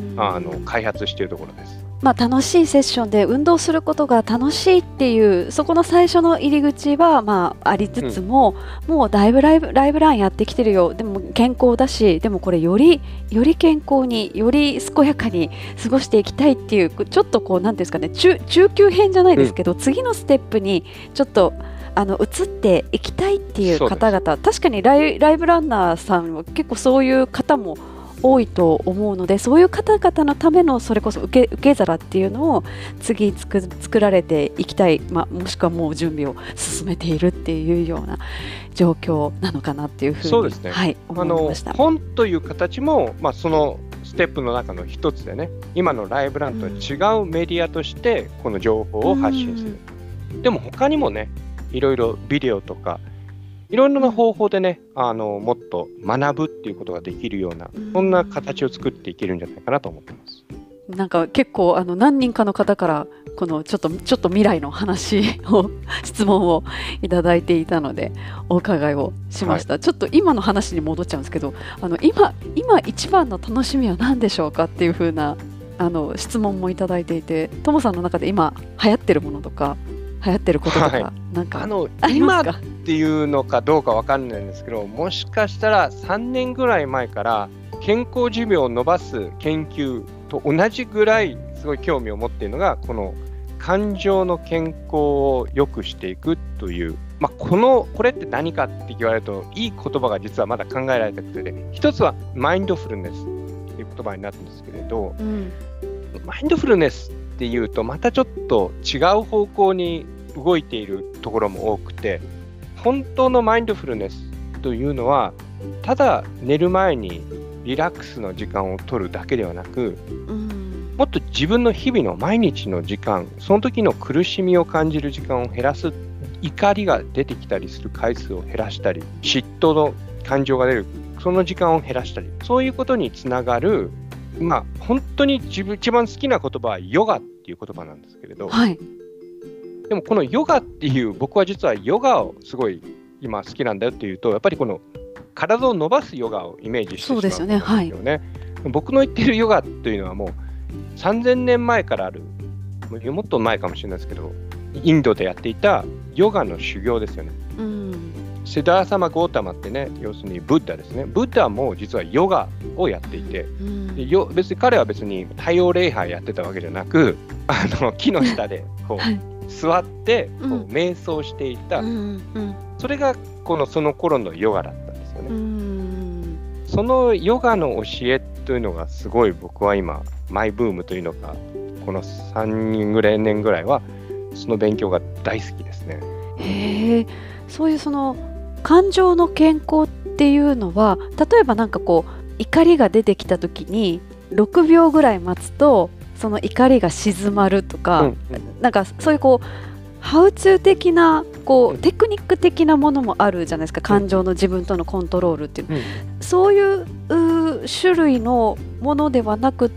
あの開発しているところです。 まあ、楽しいセッションで運動することが楽しいっていうそこの最初の入り口はまあありつつも、うん、もうだいぶライブ、ライブランやってきてるよ、でも健康だし、でもこれよりより健康により健やかに過ごしていきたいっていうちょっとこうなんていうんですかね 中, 中級編じゃないですけど、うん、次のステップにちょっとあの移っていきたいっていう方々、確かにライ、ライブランナーさんは結構そういう方も多いと思うので、そういう方々のためのそれこそ受け、受け皿っていうのを次つく作られていきたい、まあ、もしくはもう準備を進めているっていうような状況なのかなっていうふうにそうですね、 はい、思いました。 あの本という形も、まあ、そのステップの中の一つでね、今のライブランとは違うメディアとしてこの情報を発信する、うん、でも他にもねいろいろビデオとかいろんな方法でね、あのもっと学ぶっていうことができるような、そんな形を作っていけるんじゃないかなと思ってます。 なんか結構あの何人かの方からこのちょっとちょっと未来の話を質問をいただいていたのでお伺いをしました、はい、ちょっと今の話に戻っちゃうんですけど、あの 今, 今一番の楽しみは何でしょうかっていう風なあの質問もいただいていて、ともさんの中で今流行ってるものとか流行ってることとか、はい、なんかあのありますか？ 今っていうのかどうかわかんないんですけど、もしかしたらさんねんぐらい前から健康寿命を伸ばす研究と同じぐらいすごい興味を持っているのがこの感情の健康を良くしていくという、まあ、このこれって何かって言われるといい言葉が実はまだ考えられてなくて、ね、一つはマインドフルネスっていう言葉になるんですけれど、うん、マインドフルネスっていうとまたちょっと違う方向に動いているところも多くて、本当のマインドフルネスというのはただ寝る前にリラックスの時間を取るだけではなく、うん、もっと自分の日々の毎日の時間、その時の苦しみを感じる時間を減らす、怒りが出てきたりする回数を減らしたり、嫉妬の感情が出るその時間を減らしたり、そういうことにつながる、まあ本当に自分一番好きな言葉はヨガっていう言葉なんですけれど、はい、でもこのヨガっていう、僕は実はヨガをすごい今好きなんだよっていうと、やっぱりこの体を伸ばすヨガをイメージしてしまうんですよね。そうですよね、はい、僕の言ってるヨガというのはもうさんぜんねんまえからある、もっと前かもしれないですけど、インドでやっていたヨガの修行ですよね。うん、シダーサマ・ゴータマってね、要するにブッダですね。ブッダも実はヨガをやっていて、うん、でよ別に彼は別に太陽礼拝やってたわけじゃなく、あの木の下でこう、はい座ってこう瞑想していた、うんうんうん、それがこのその頃のヨガだったんですよね。うんそのヨガの教えというのがすごい僕は今マイブームというのか、このさんねんぐらい年ぐらいはその勉強が大好きですね。 へえ、そういうその感情の健康っていうのは、例えばなんかこう怒りが出てきた時にろくびょうぐらい待つとその怒りが静まるとか、うんうん、なんかそういうこうハウツー的なこうテクニック的なものもあるじゃないですか、感情の自分とのコントロールっていう、うん、そういう種類のものではなくって、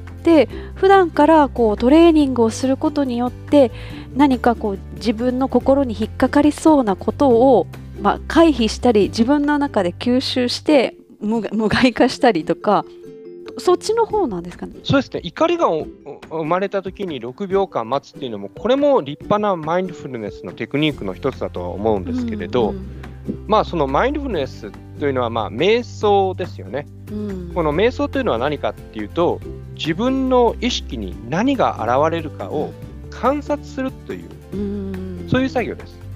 普段からこうトレーニングをすることによって何かこう自分の心に引っかかりそうなことを、まあ、回避したり自分の中で吸収して無害化したりとか、そっちの方なんですかね。 そうですね。怒りが生まれた時にろくびょうかん待つっていうのも、これも立派なマインドフルネスのテクニックの一つだとは思うんですけれど、うんうん、まあそのマインドフルネスというのはまあ瞑想ですよね、うん、この瞑想というのは何かっていうと、自分の意識に何が現れるかを観察するという、うん、そういう作業です。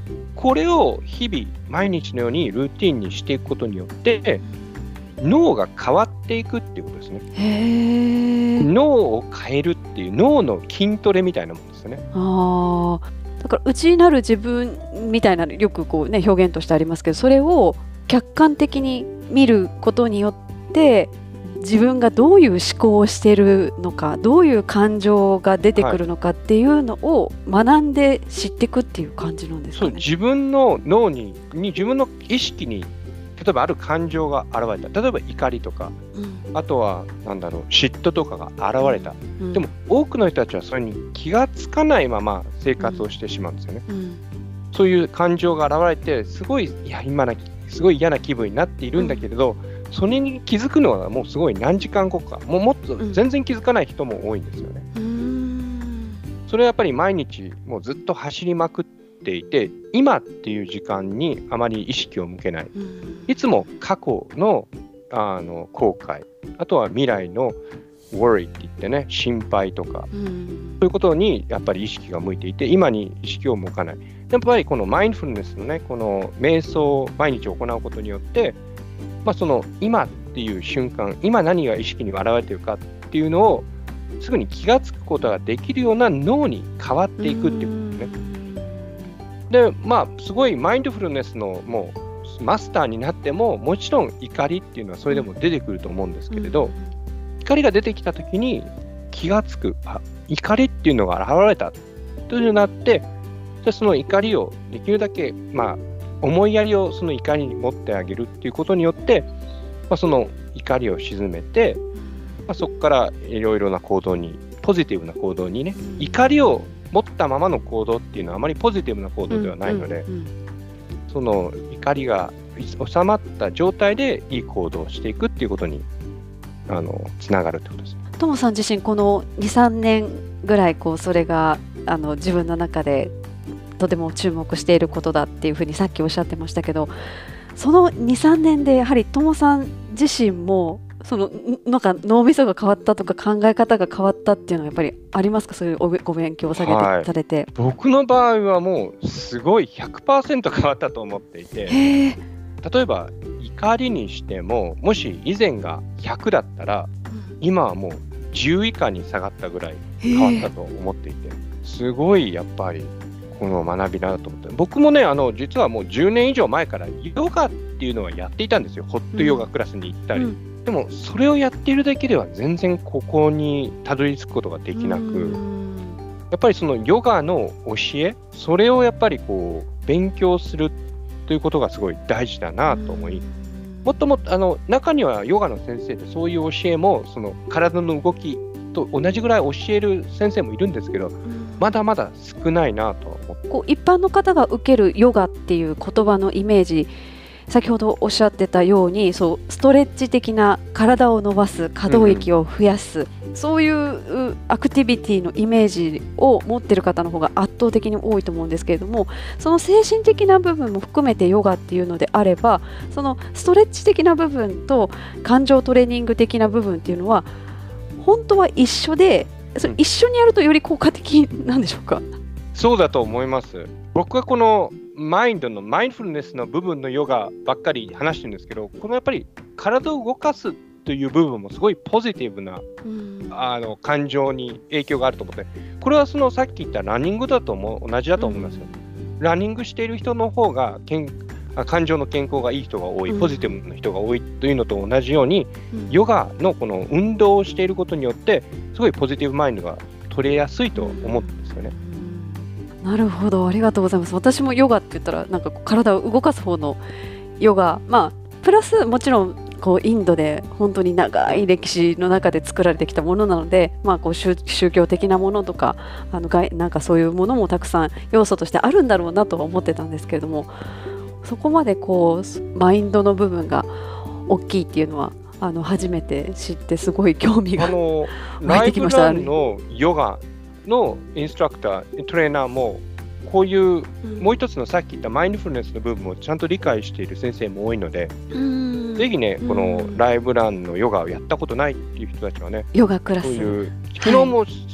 これを日々毎日のようにルーティンにしていくことによって脳が変わっていくっていうことですね。 へー。 脳を変えるっていう脳の筋トレみたいなものですね。 あだから内なる自分みたいなよくこう、ね、表現としてありますけど、それを客観的に見ることによって自分がどういう思考をしているのか、どういう感情が出てくるのかっていうのを学んで知っていくっていう感じなんですかね。 そう、自分の脳に、に自分の意識に例えばある感情が現れた、例えば怒りとか、うん、あとはなんだろう嫉妬とかが現れた、うん、でも多くの人たちはそれに気がつかないまま生活をしてしまうんですよね、うん、そういう感情が現れてすごいいや今なすごい嫌な気分になっているんだけれど、うん、それに気づくのはもうすごい何時間後か、もうもっと全然気づかない人も多いんですよね、うん、それはやっぱり毎日もうずっと走りまくっていて、今っていう時間にあまり意識を向けない、うん、いつも過去の、あの後悔、あとは未来の worry って言ってね、心配とか、うん、そういうことにやっぱり意識が向いていて、今に意識を向かない。やっぱりこのマインドフルネスのね、この瞑想を毎日行うことによって、まあ、その今っていう瞬間、今何が意識に現れているかっていうのをすぐに気がつくことができるような脳に変わっていくっていうことですね。で、まあすごいマインドフルネスのもうマスターになっても、もちろん怒りっていうのはそれでも出てくると思うんですけれど、うん、怒りが出てきたときに気がつく、あ、怒りっていうのが現れたというようになって、でその怒りをできるだけ、まあ、思いやりをその怒りに持ってあげるっていうことによって、まあ、その怒りを鎮めて、まあ、そこからいろいろな行動に、ポジティブな行動にね、怒りを持ったままの行動っていうのはあまりポジティブな行動ではないので、うんうんうん、その怒りが収まった状態でいい行動をしていくっていうことにあのつながるってことです。 トモさん自身この にさんねんぐらいこうそれがあの自分の中でとても注目していることだっていうふうにさっきおっしゃってましたけど、その にさんねんでやはりトモさん自身もそのなんか脳みそが変わったとか考え方が変わったっていうのはやっぱりありますか？そういうおご勉強をされて、はい、されて。 僕の場合はもうすごい ひゃくパーセント 変わったと思っていて、へー、例えば怒りにしても、もし以前がひゃくだったら、うん、今はもうじゅう以下に下がったぐらい変わったと思っていて、すごいやっぱりこの学びだと思って、僕もね、あの実はもうじゅうねん以上前からヨガっていうのはやっていたんですよ。ホットヨガクラスに行ったり、うんうん、でもそれをやっているだけでは全然ここにたどり着くことができなく、やっぱりそのヨガの教え、それをやっぱりこう勉強するということがすごい大事だなと思い、もっともっとあの中にはヨガの先生でそういう教えもその体の動きと同じぐらい教える先生もいるんですけど、まだまだ少ないなと思って。 こう一般の方が受けるヨガっていう言葉のイメージ、先ほどおっしゃってたように、そうストレッチ的な体を伸ばす、可動域を増やす、うん、そういうアクティビティのイメージを持っている方の方が圧倒的に多いと思うんですけれども、その精神的な部分も含めてヨガっていうのであれば、そのストレッチ的な部分と感情トレーニング的な部分っていうのは本当は一緒で、それ一緒にやるとより効果的なんでしょうか？ そうだと思います。僕はこのマインドのマインドフルネスの部分のヨガばっかり話してるんですけど、このやっぱり体を動かすという部分もすごいポジティブな、うん、あの感情に影響があると思って、これはそのさっき言ったランニングだと思う同じだと思いますよ、うん、ランニングしている人の方が健感情の健康がいい人が多い、ポジティブな人が多いというのと同じように、うん、ヨガのこの運動をしていることによってすごいポジティブマインドが取れやすいと思うんですよね。 なるほど、ありがとうございます。私もヨガって言ったらなんか体を動かす方のヨガ、まあプラスもちろんこうインドで本当に長い歴史の中で作られてきたものなので、まあ、こう 宗, 宗教的なものとかあのなんかそういうものもたくさん要素としてあるんだろうなとは思ってたんですけれども、そこまでこうマインドの部分が大きいっていうのはあの初めて知って、すごい興味が湧いてきました。 ライブランのヨガのインストラクター、トレーナーもこういう、うん、もう一つのさっき言ったマインドフルネスの部分をちゃんと理解している先生も多いので、うん、ぜひね、このライブランのヨガをやったことないっていう人たちはね、 ヨガクラス、 そういう昨日も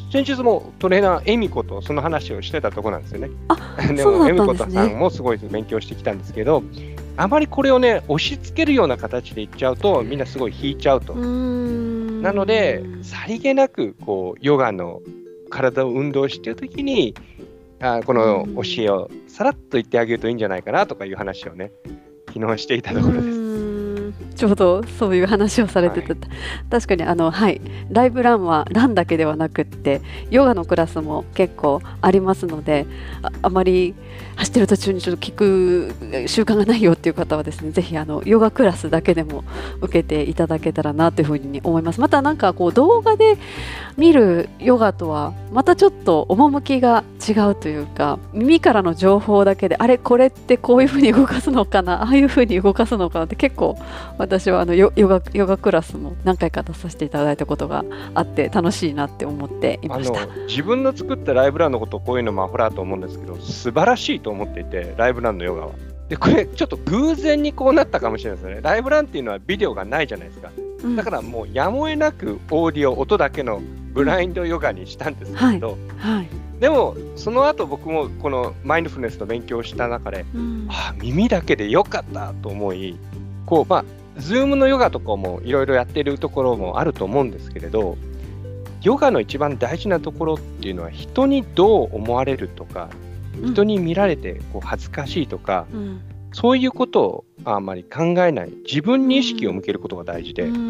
先日もトレーナー恵美子とその話をしてたところなんですよね。 あ、 でそうも恵美子だったんですね。 さんもすごい勉強してきたんですけど、あまりこれをね押し付けるような形で言っちゃうとみんなすごい引いちゃうと。 うーんなのでさりげなくこうヨガの体を運動しているときにあこの教えをさらっと言ってあげるといいんじゃないかなとかいう話をね昨日していたところです。 うーんちょうどそういう話をされてた、 はい、 確かにあの、はい、ライブランはランだけではなくってヨガのクラスも結構ありますので、 あ, あまり走ってる途中にちょっと聞く習慣がないよっていう方はですね、ぜひあのヨガクラスだけでも受けていただけたらなというふうに思います。またなんかこう動画で見るヨガとはまたちょっと趣が違うというか、耳からの情報だけであれこれってこういうふうに動かすのかな、ああいうふうに動かすのかなって結構私はあの ヨ, ヨ, ガヨガクラスも何回か出させていただいたことがあって楽しいなって思っていました。 あの自分の作ったライブランのことをこういうのもアホだと思うんですけど、素晴らしいと思っていて、ライブランのヨガは。でこれちょっと偶然にこうなったかもしれないですね。ライブランっていうのはビデオがないじゃないですか。だからもうやむを得なくオーディオ音だけのブラインドヨガにしたんですけど、 はいはい、 でもその後僕もこのマインドフルネスの勉強をした中で、うん、あ耳だけでよかったと思い、こうまあズームのヨガとかもいろいろやってるところもあると思うんですけれど、ヨガの一番大事なところっていうのは人にどう思われるとか、人に見られてこう恥ずかしいとか、うん、そういうことをあんまり考えない、自分に意識を向けることが大事で、うん、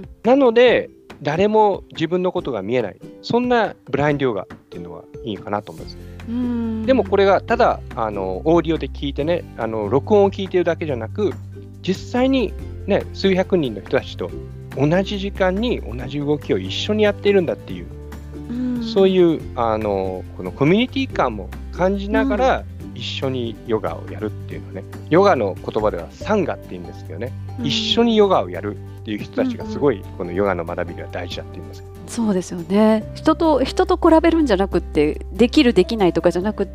なので誰も自分のことが見えない、そんなブラインドヨガっていうのはいいかなと思います。うん、でもこれがただあのオーディオで聞いてね、あの録音を聞いてるだけじゃなく、実際にね数百人の人たちと同じ時間に同じ動きを一緒にやっているんだっていう、うん、そういうあのこのコミュニティ感も感じながら一緒にヨガをやるっていうのはね、ヨガの言葉ではサンガって言うんですけどね、うん、一緒にヨガをやるっていう人たちがすごいこのヨガの学びが大事だって言います。 そうですよね。人と人と比べるんじゃなくって、できるできないとかじゃなくって、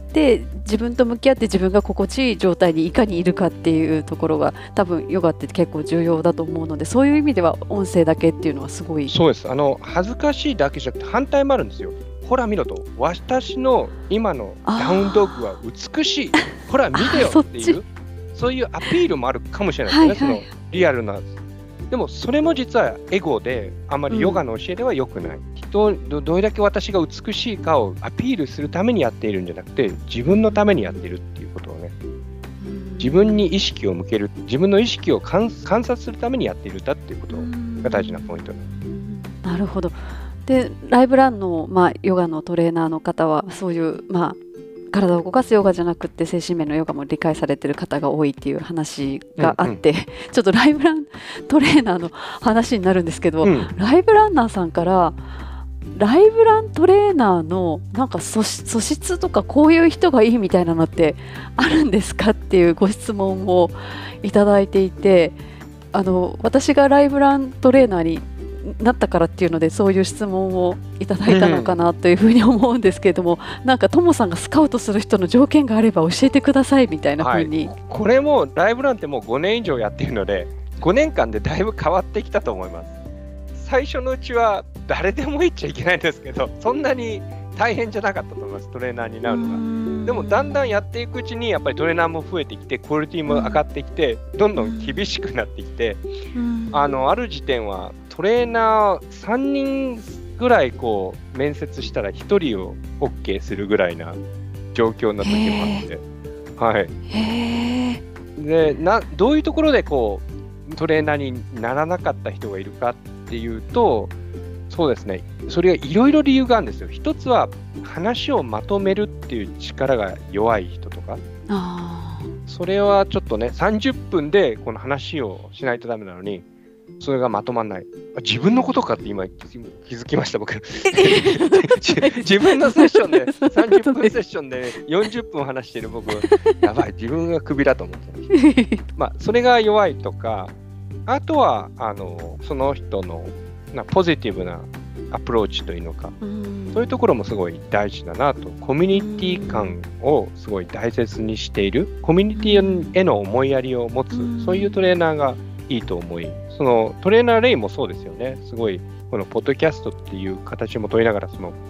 自分と向き合って自分が心地いい状態にいかにいるかっていうところが多分ヨガって結構重要だと思うので、そういう意味では音声だけっていうのはすごい。 そうです。あの恥ずかしいだけじゃなくて反対もあるんですよ。ほら見ろと、私の今のダウンドッグは美しい、ほら見てよっていう、そういうアピールもあるかもしれないですね、はいはい、そのリアルな。でもそれも実はエゴで、あんまりヨガの教えでは良くない、うん、人どどれだけ私が美しいかをアピールするためにやっているんじゃなくて、自分のためにやっているっていうことをね、うん、自分に意識を向ける、自分の意識を観察するためにやっているんだっていうことが大事なポイントです。 うん、なるほど。でライブランの、まあ、ヨガのトレーナーの方はそういう、まあ、体を動かすヨガじゃなくて精神面のヨガも理解されている方が多いっていう話があって、うんうん、ちょっとライブラントレーナーの話になるんですけど、うん、ライブランナーさんからライブラントレーナーのなんか素質とかこういう人がいいみたいなのってあるんですかっていうご質問をいただいていて、あの私がライブラントレーナーになったからっていうのでそういう質問をいただいたのかなというふうに思うんですけれども、うん、なんかトモさんがスカウトする人の条件があれば教えてくださいみたいなふうに、 はい、これもライブランってもうごねん以上やっているのでごねんかんでだいぶ変わってきたと思います。最初のうちは誰でも言っちゃいけないんですけど、そんなに大変じゃなかったと思います、トレーナーになるのが。でもだんだんやっていくうちにやっぱりトレーナーも増えてきて、クオリティも上がってきて、どんどん厳しくなってきて、あのある時点はトレーナーさんにんぐらいこう面接したらひとりを OK するぐらいな状況になった時もあって、はい、へでなどういうところでこうトレーナーにならなかった人がいるかっていうと、そうですね、それがいろいろ理由があるんですよ。一つは話をまとめるっていう力が弱い人とか、あそれはちょっとねさんじゅっぷんでこの話をしないとダメなのにそれがまとまらない。自分のことかって今気づきました僕自分のセッションでさんじゅっぷんセッションでよんじゅっぷん話してる僕やばい、自分がクビだと思ってまあそれが弱いとか、あとはあのその人のなポジティブなアプローチというのか、そういうところもすごい大事だなと。コミュニティ感をすごい大切にしている、コミュニティへの思いやりを持つ、そういうトレーナーがいいと思い、そのトレーナーレイもそうですよね。すごいこのポッドキャストっていう形も取りながら、その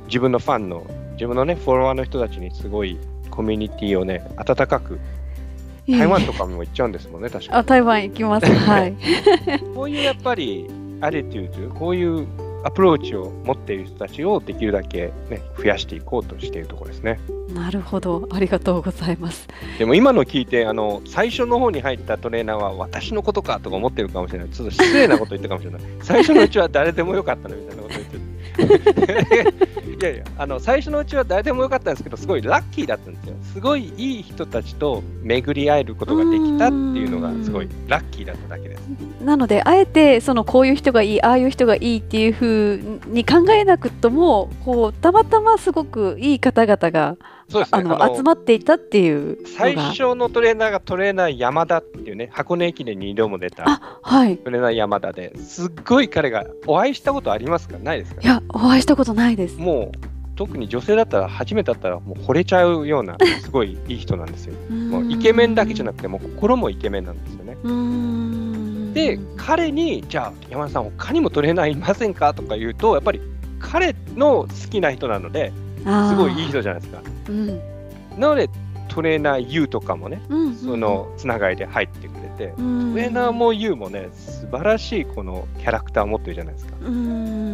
自分のファンの自分のねフォロワーの人たちにすごいコミュニティをね温かく、台湾とかも行っちゃうんですもんね確かに。 あ、台湾行きます。はい。 こういうやっぱりアティテュード、こういうアプローチを持っている人たちをできるだけ、ね、増やしていこうとしているところですね。 なるほど、ありがとうございます。 でも今の聞いて、あの最初の方に入ったトレーナーは私のことかとか思ってるかもしれない。ちょっと失礼なこと言ってるかもしれない。最初のうちは誰でもよかったのみたいなこと言ってる。いやいや、あの最初のうちは誰でもよかったんですけど、すごいラッキーだったんですよ。すごいいい人たちと巡り合えることができたっていうのがすごいラッキーだっただけです。 なのであえてそのこういう人がいい、ああいう人がいいっていう風に考えなくとも、こうたまたますごくいい方々がそうですね、 あのあの集まっていたっていうのが。 最初のトレーナーがトレーナー山田っていうね、箱根駅伝にども出たはい、 トレーナー山田で、すっごい彼がお会いしたことありますか？ないですか？ いや、お会いしたことないです。 もう特に女性だったら初めてだったらもう惚れちゃうようなすごいいい人なんですよ。もうイケメンだけじゃなくてもう心もイケメンなんですよね。 うーんで彼にじゃあ山田さん他にもトレーナーいませんかとか言うと、やっぱり彼の好きな人なのですごいいい人じゃないですか。 うん、 なのでトレーナー ユー とかもね、 うんうん、 そのつながりで入ってくれて、 うん、 トレーナーも ユー もね素晴らしいこのキャラクターを持ってるじゃないですか。 うん、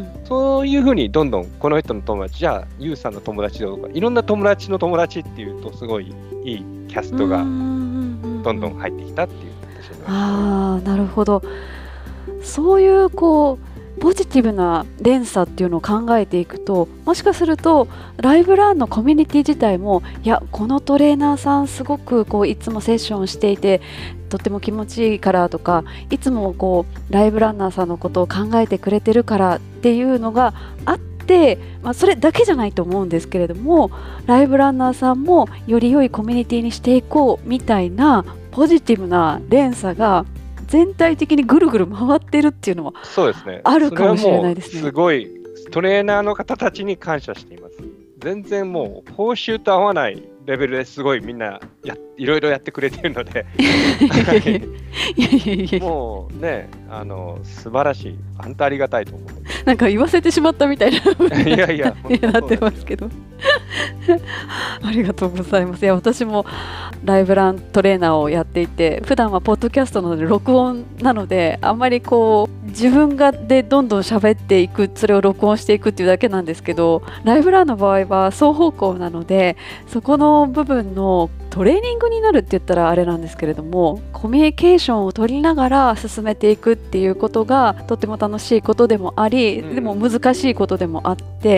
そういうふうにどんどんこの人の友達、じゃあ ユー さんの友達とかいろんな友達の友達っていうとすごいいいキャストがどんどん入ってきたっていう形になります。 ああ、なるほど。そういうこうポジティブな連鎖っていうのを考えていくと、もしかするとライブランのコミュニティ自体も、いやこのトレーナーさんすごくこういつもセッションしていてとっても気持ちいいからとか、いつもこうライブランナーさんのことを考えてくれてるからっていうのがあって、まあ、それだけじゃないと思うんですけれども、ライブランナーさんもより良いコミュニティにしていこうみたいなポジティブな連鎖が全体的にぐるぐる回ってるっていうのはそうですね、 あるかもしれないですね。 すごいトレーナーの方たちに感謝しています。全然もう報酬と合わないレベルですごいみんなやいろいろやってくれてるのでもうね、あの素晴らしい、本当ありがたいと思う。 なんか言わせてしまったみたいないやいやなってますけどありがとうございます。いや、私もライブラントレーナーをやっていて、普段はポッドキャストなので録音なので、あんまりこう自分がでどんどん喋っていく、それを録音していくっていうだけなんですけど、ライブランの場合は双方向なので、そこの部分のトレーニングになるって言ったらあれなんですけれども、コミュニケーションを取りながら進めていくっていうことがとても楽しいことでもあり、うん、でも難しいことでもあって、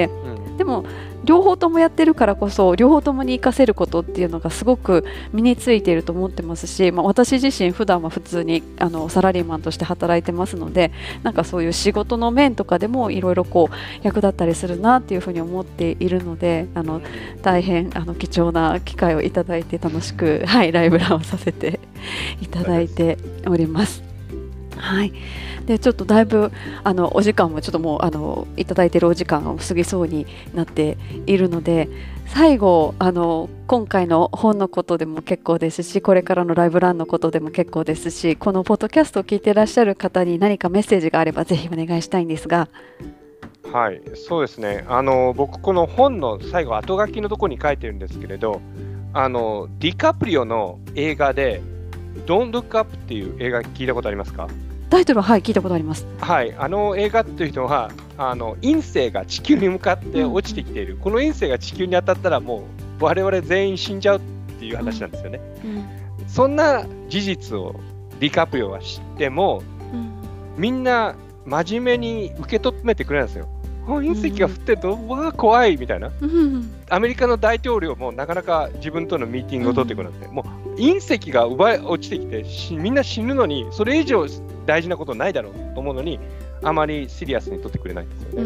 うん、でも両方ともやってるからこそ両方ともに活かせることっていうのがすごく身についていると思ってますし、まあ、私自身普段は普通にあのサラリーマンとして働いてますので、なんかそういう仕事の面とかでもいろいろこう役立ったりするなっていうふうに思っているので、あの大変あの貴重な機会をいただいて楽しく、はい、ライブランをさせていただいております。はい、でちょっとだいぶあのお時間もちょっともうあのいただいているお時間が過ぎそうになっているので、最後あの今回の本のことでも結構ですし、これからのライブランのことでも結構ですし、このポッドキャストを聞いていらっしゃる方に何かメッセージがあればぜひお願いしたいんですが。 はい、そうですね、あの僕この本の最後後書きのところに書いてるんですけれど、あのディカプリオの映画でDon't Look Up っていう映画聞いたことありますか？ タイトルは、はい、聞いたことあります。 はい、あの映画っていうのはあの隕星が地球に向かって落ちてきている、うん、この隕星が地球に当たったらもう我々全員死んじゃうっていう話なんですよね、うんうん、そんな事実をディカプリオは知っても、うん、みんな真面目に受け止めてくれるんですよ。隕石が降ってると、うん、わー怖いみたいな、うん、アメリカの大統領もなかなか自分とのミーティングを取ってくるんで、うん、もう隕石が奪い落ちてきてみんな死ぬのにそれ以上大事なことないだろうと思うのにあまりシリアスに取ってくれないんですよね、うん、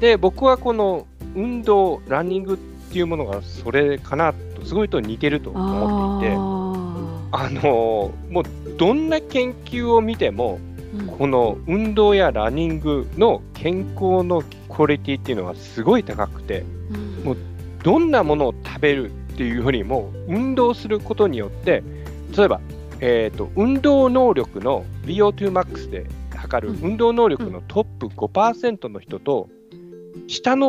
で僕はこの運動ランニングっていうものがそれかなとすごいと似てると思っていて、ああのもうどんな研究を見てもこの運動やランニングの健康のクオリティっていうのはすごい高くて、うん、もうどんなものを食べるっていうよりも運動することによって例えば、えーと、運動能力の ビーオーツーマックス で測る運動能力のトップ ごパーセント の人と下の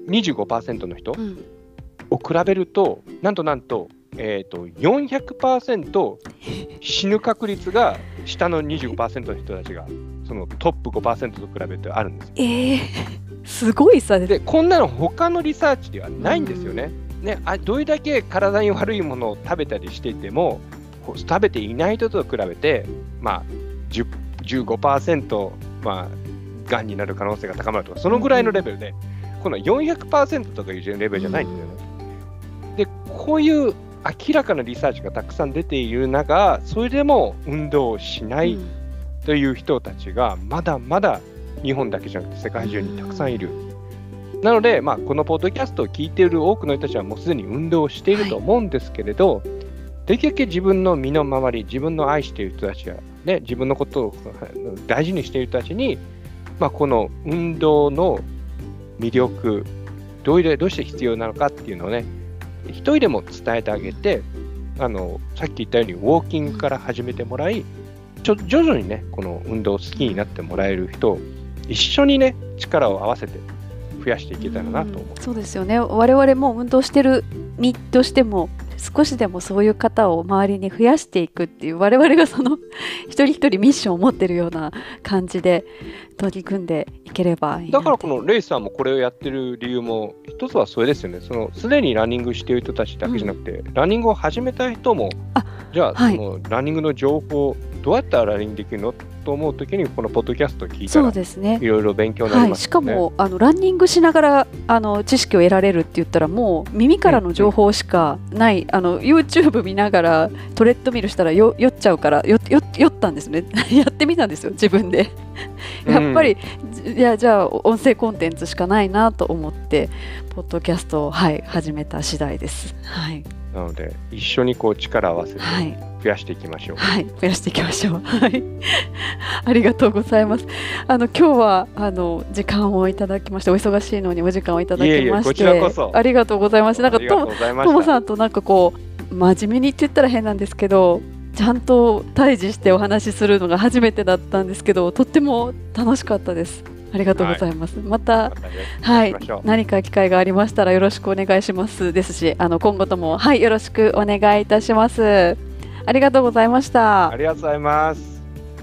にじゅうごパーセント の人うんを比べると、なんとなんと、えー、とよんひゃくパーセント 死ぬ確率が下の にじゅうごパーセント の人たちがそのトップ ごパーセント と比べてあるんです。 えー、すごい差です。 でこんなの他のリサーチではないんですよね。ね、あどれだけ体に悪いものを食べたりしていても、食べていない人と比べて、まあ、じゅう じゅうごパーセント、まあ、がんになる可能性が高まるとか、そのぐらいのレベルで、この よんひゃくパーセント とかいうレベルじゃないんですよね。でこういう明らかなリサーチがたくさん出ている中、それでも運動をしないという人たちがまだまだ日本だけじゃなくて世界中にたくさんいる。なので、まあ、このポッドキャストを聞いている多くの人たちはもうすでに運動をしていると思うんですけれど、はい、できるだけ自分の身の回り、自分の愛している人たちや、ね、自分のことを大事にしている人たちに、まあ、この運動の魅力、どういうどうして必要なのかっていうのをね、一人でも伝えてあげて、あのさっき言ったようにウォーキングから始めてもらい、ちょ徐々にねこの運動を好きになってもらえる人を一緒にね力を合わせて増やしていけたらなと思う。 うん、そうですよね。我々も運動してる身としても少しでもそういう方を周りに増やしていくっていう、我々がその一人一人ミッションを持ってるような感じで取り組んでいければいいな。 だからこのレイさんもこれをやってる理由も一つはそれですよね。そのすでにランニングしている人たちだけじゃなくて、うん、ランニングを始めた人も、あじゃあ、はい、そのランニングの情報どうやったらランニングできるのと思うときにこのポッドキャストを聞いたら、そうですね、いろいろ勉強になりますよね。はい、しかもあのランニングしながらあの知識を得られるって言ったらもう耳からの情報しかない、うんうん、あの YouTube 見ながらトレッドミルしたらよ酔っちゃうからよよ酔ったんですねやってみたんですよ自分でやっぱり、うん、いやじゃあ音声コンテンツしかないなと思ってポッドキャストを、はい、始めた次第です。はい、 なので一緒にこう力を合わせて増やしていきましょう。 はい、はい、増やしていきましょう。はい、ありがとうございます。あの今日はあの時間をいただきまして、お忙しいのにお時間をいただきまして、いえいえこちらこそありがとうございました。なんかとともさんとなんかこう真面目にって言ったら変なんですけど、ちゃんと対峙してお話しするのが初めてだったんですけど、とっても楽しかったです。ありがとうございます。はい、また、はい、何か機会がありましたらよろしくお願いしますですし、あの今後とも、はい、よろしくお願いいたします。ありがとうございました。 ありがとうございます。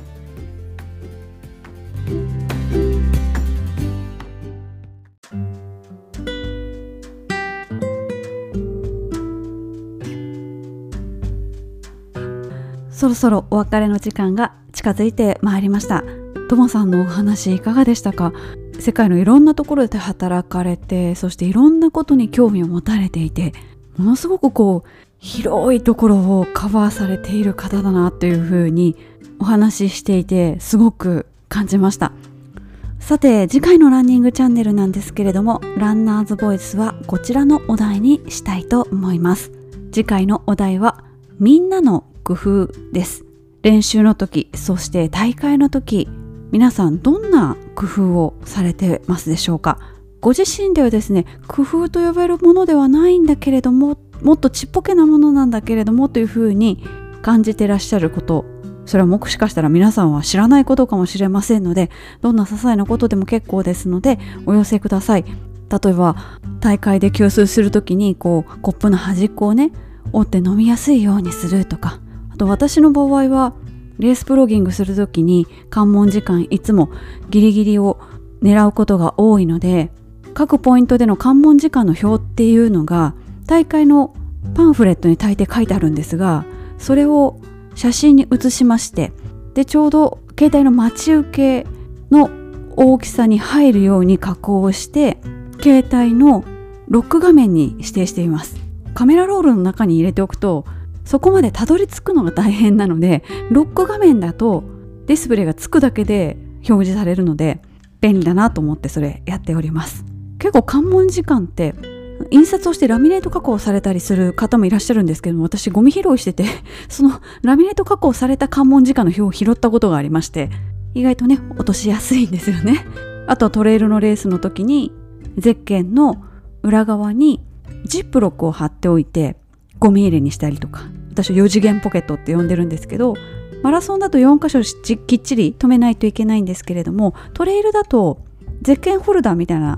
そろそろお別れの時間が近づいてまいりました。ともさんのお話いかがでしたか？世界のいろんなところで働かれて、そしていろんなことに興味を持たれていて、ものすごくこう広いところをカバーされている方だなというふうにお話ししていてすごく感じました。さて次回のランニングチャンネルなんですけれども、ランナーズボイスはこちらのお題にしたいと思います。次回のお題はみんなの工夫です。練習の時、そして大会の時、皆さんどんな工夫をされてますでしょうか？ご自身ではですね、工夫と呼べるものではないんだけれども、もっとちっぽけなものなんだけれどもというふうに感じてらっしゃること、それはもしかしたら皆さんは知らないことかもしれませんので、どんな些細なことでも結構ですのでお寄せください。例えば大会で給水するときにこうコップの端っこをね折って飲みやすいようにするとか、あと私の場合はレースプロギングするときに関門時間いつもギリギリを狙うことが多いので、各ポイントでの関門時間の表っていうのが大会のパンフレットに大抵書いてあるんですが、それを写真に写しまして、でちょうど携帯の待ち受けの大きさに入るように加工して携帯のロック画面に指定しています。カメラロールの中に入れておくとそこまでたどり着くのが大変なので、ロック画面だとディスプレイがつくだけで表示されるので便利だなと思ってそれやっております。結構関門時間って印刷をしてラミネート加工されたりする方もいらっしゃるんですけども、私ゴミ拾いしててそのラミネート加工された関門時間の表を拾ったことがありまして、意外とね落としやすいんですよね。あとトレイルのレースの時にゼッケンの裏側にジップロックを貼っておいてゴミ入れにしたりとか、私はよ次元ポケットって呼んでるんですけど、マラソンだとよん箇所きっちり止めないといけないんですけれども、トレイルだとゼッケンホルダーみたいな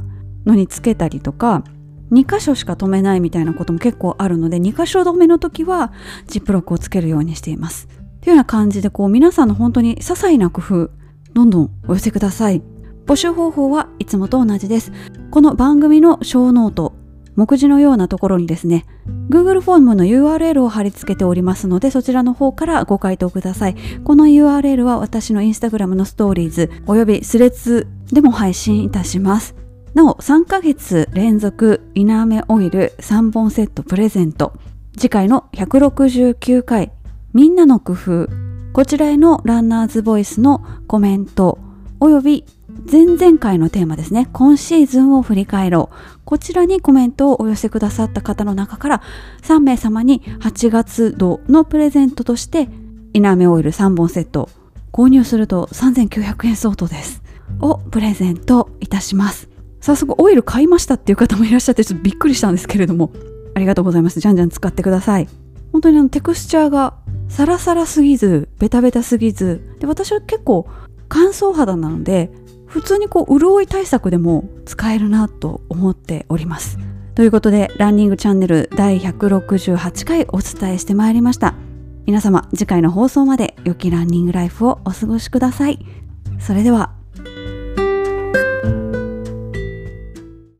のにつけたりとか、に箇所しか留めないみたいなことも結構あるので、に箇所留めの時はジップロックをつけるようにしています。というような感じで、こう皆さんの本当に些細な工夫どんどんお寄せください。募集方法はいつもと同じです。この番組の小ノート、目次のようなところにですね、Google フォームの ユーアールエル を貼り付けておりますので、そちらの方からご回答ください。この ユーアールエル は私の Instagram のストーリーズおよびスレッズでも配信いたします。なお、さんかげつ連続イナーメオイルさんぼんセットプレゼント。次回のひゃくろくじゅうきゅうかい、みんなの工夫。こちらへのランナーズボイスのコメント、および前々回のテーマですね、今シーズンを振り返ろう。こちらにコメントをお寄せくださった方の中からさんめいさまにはちがつどのプレゼントとしてイナーメオイルさんぼんセット、購入するとさんぜんきゅうひゃくえん相当ですをプレゼントいたします。早速オイル買いましたっていう方もいらっしゃって、ちょっとびっくりしたんですけれども、ありがとうございます。じゃんじゃん使ってください。本当にあのテクスチャーがサラサラすぎずベタベタすぎずで、私は結構乾燥肌なので普通にこう潤い対策でも使えるなと思っております。ということで、ランニングチャンネルだいひゃくろくじゅうはちかいお伝えしてまいりました。皆様、次回の放送まで良きランニングライフをお過ごしください。それでは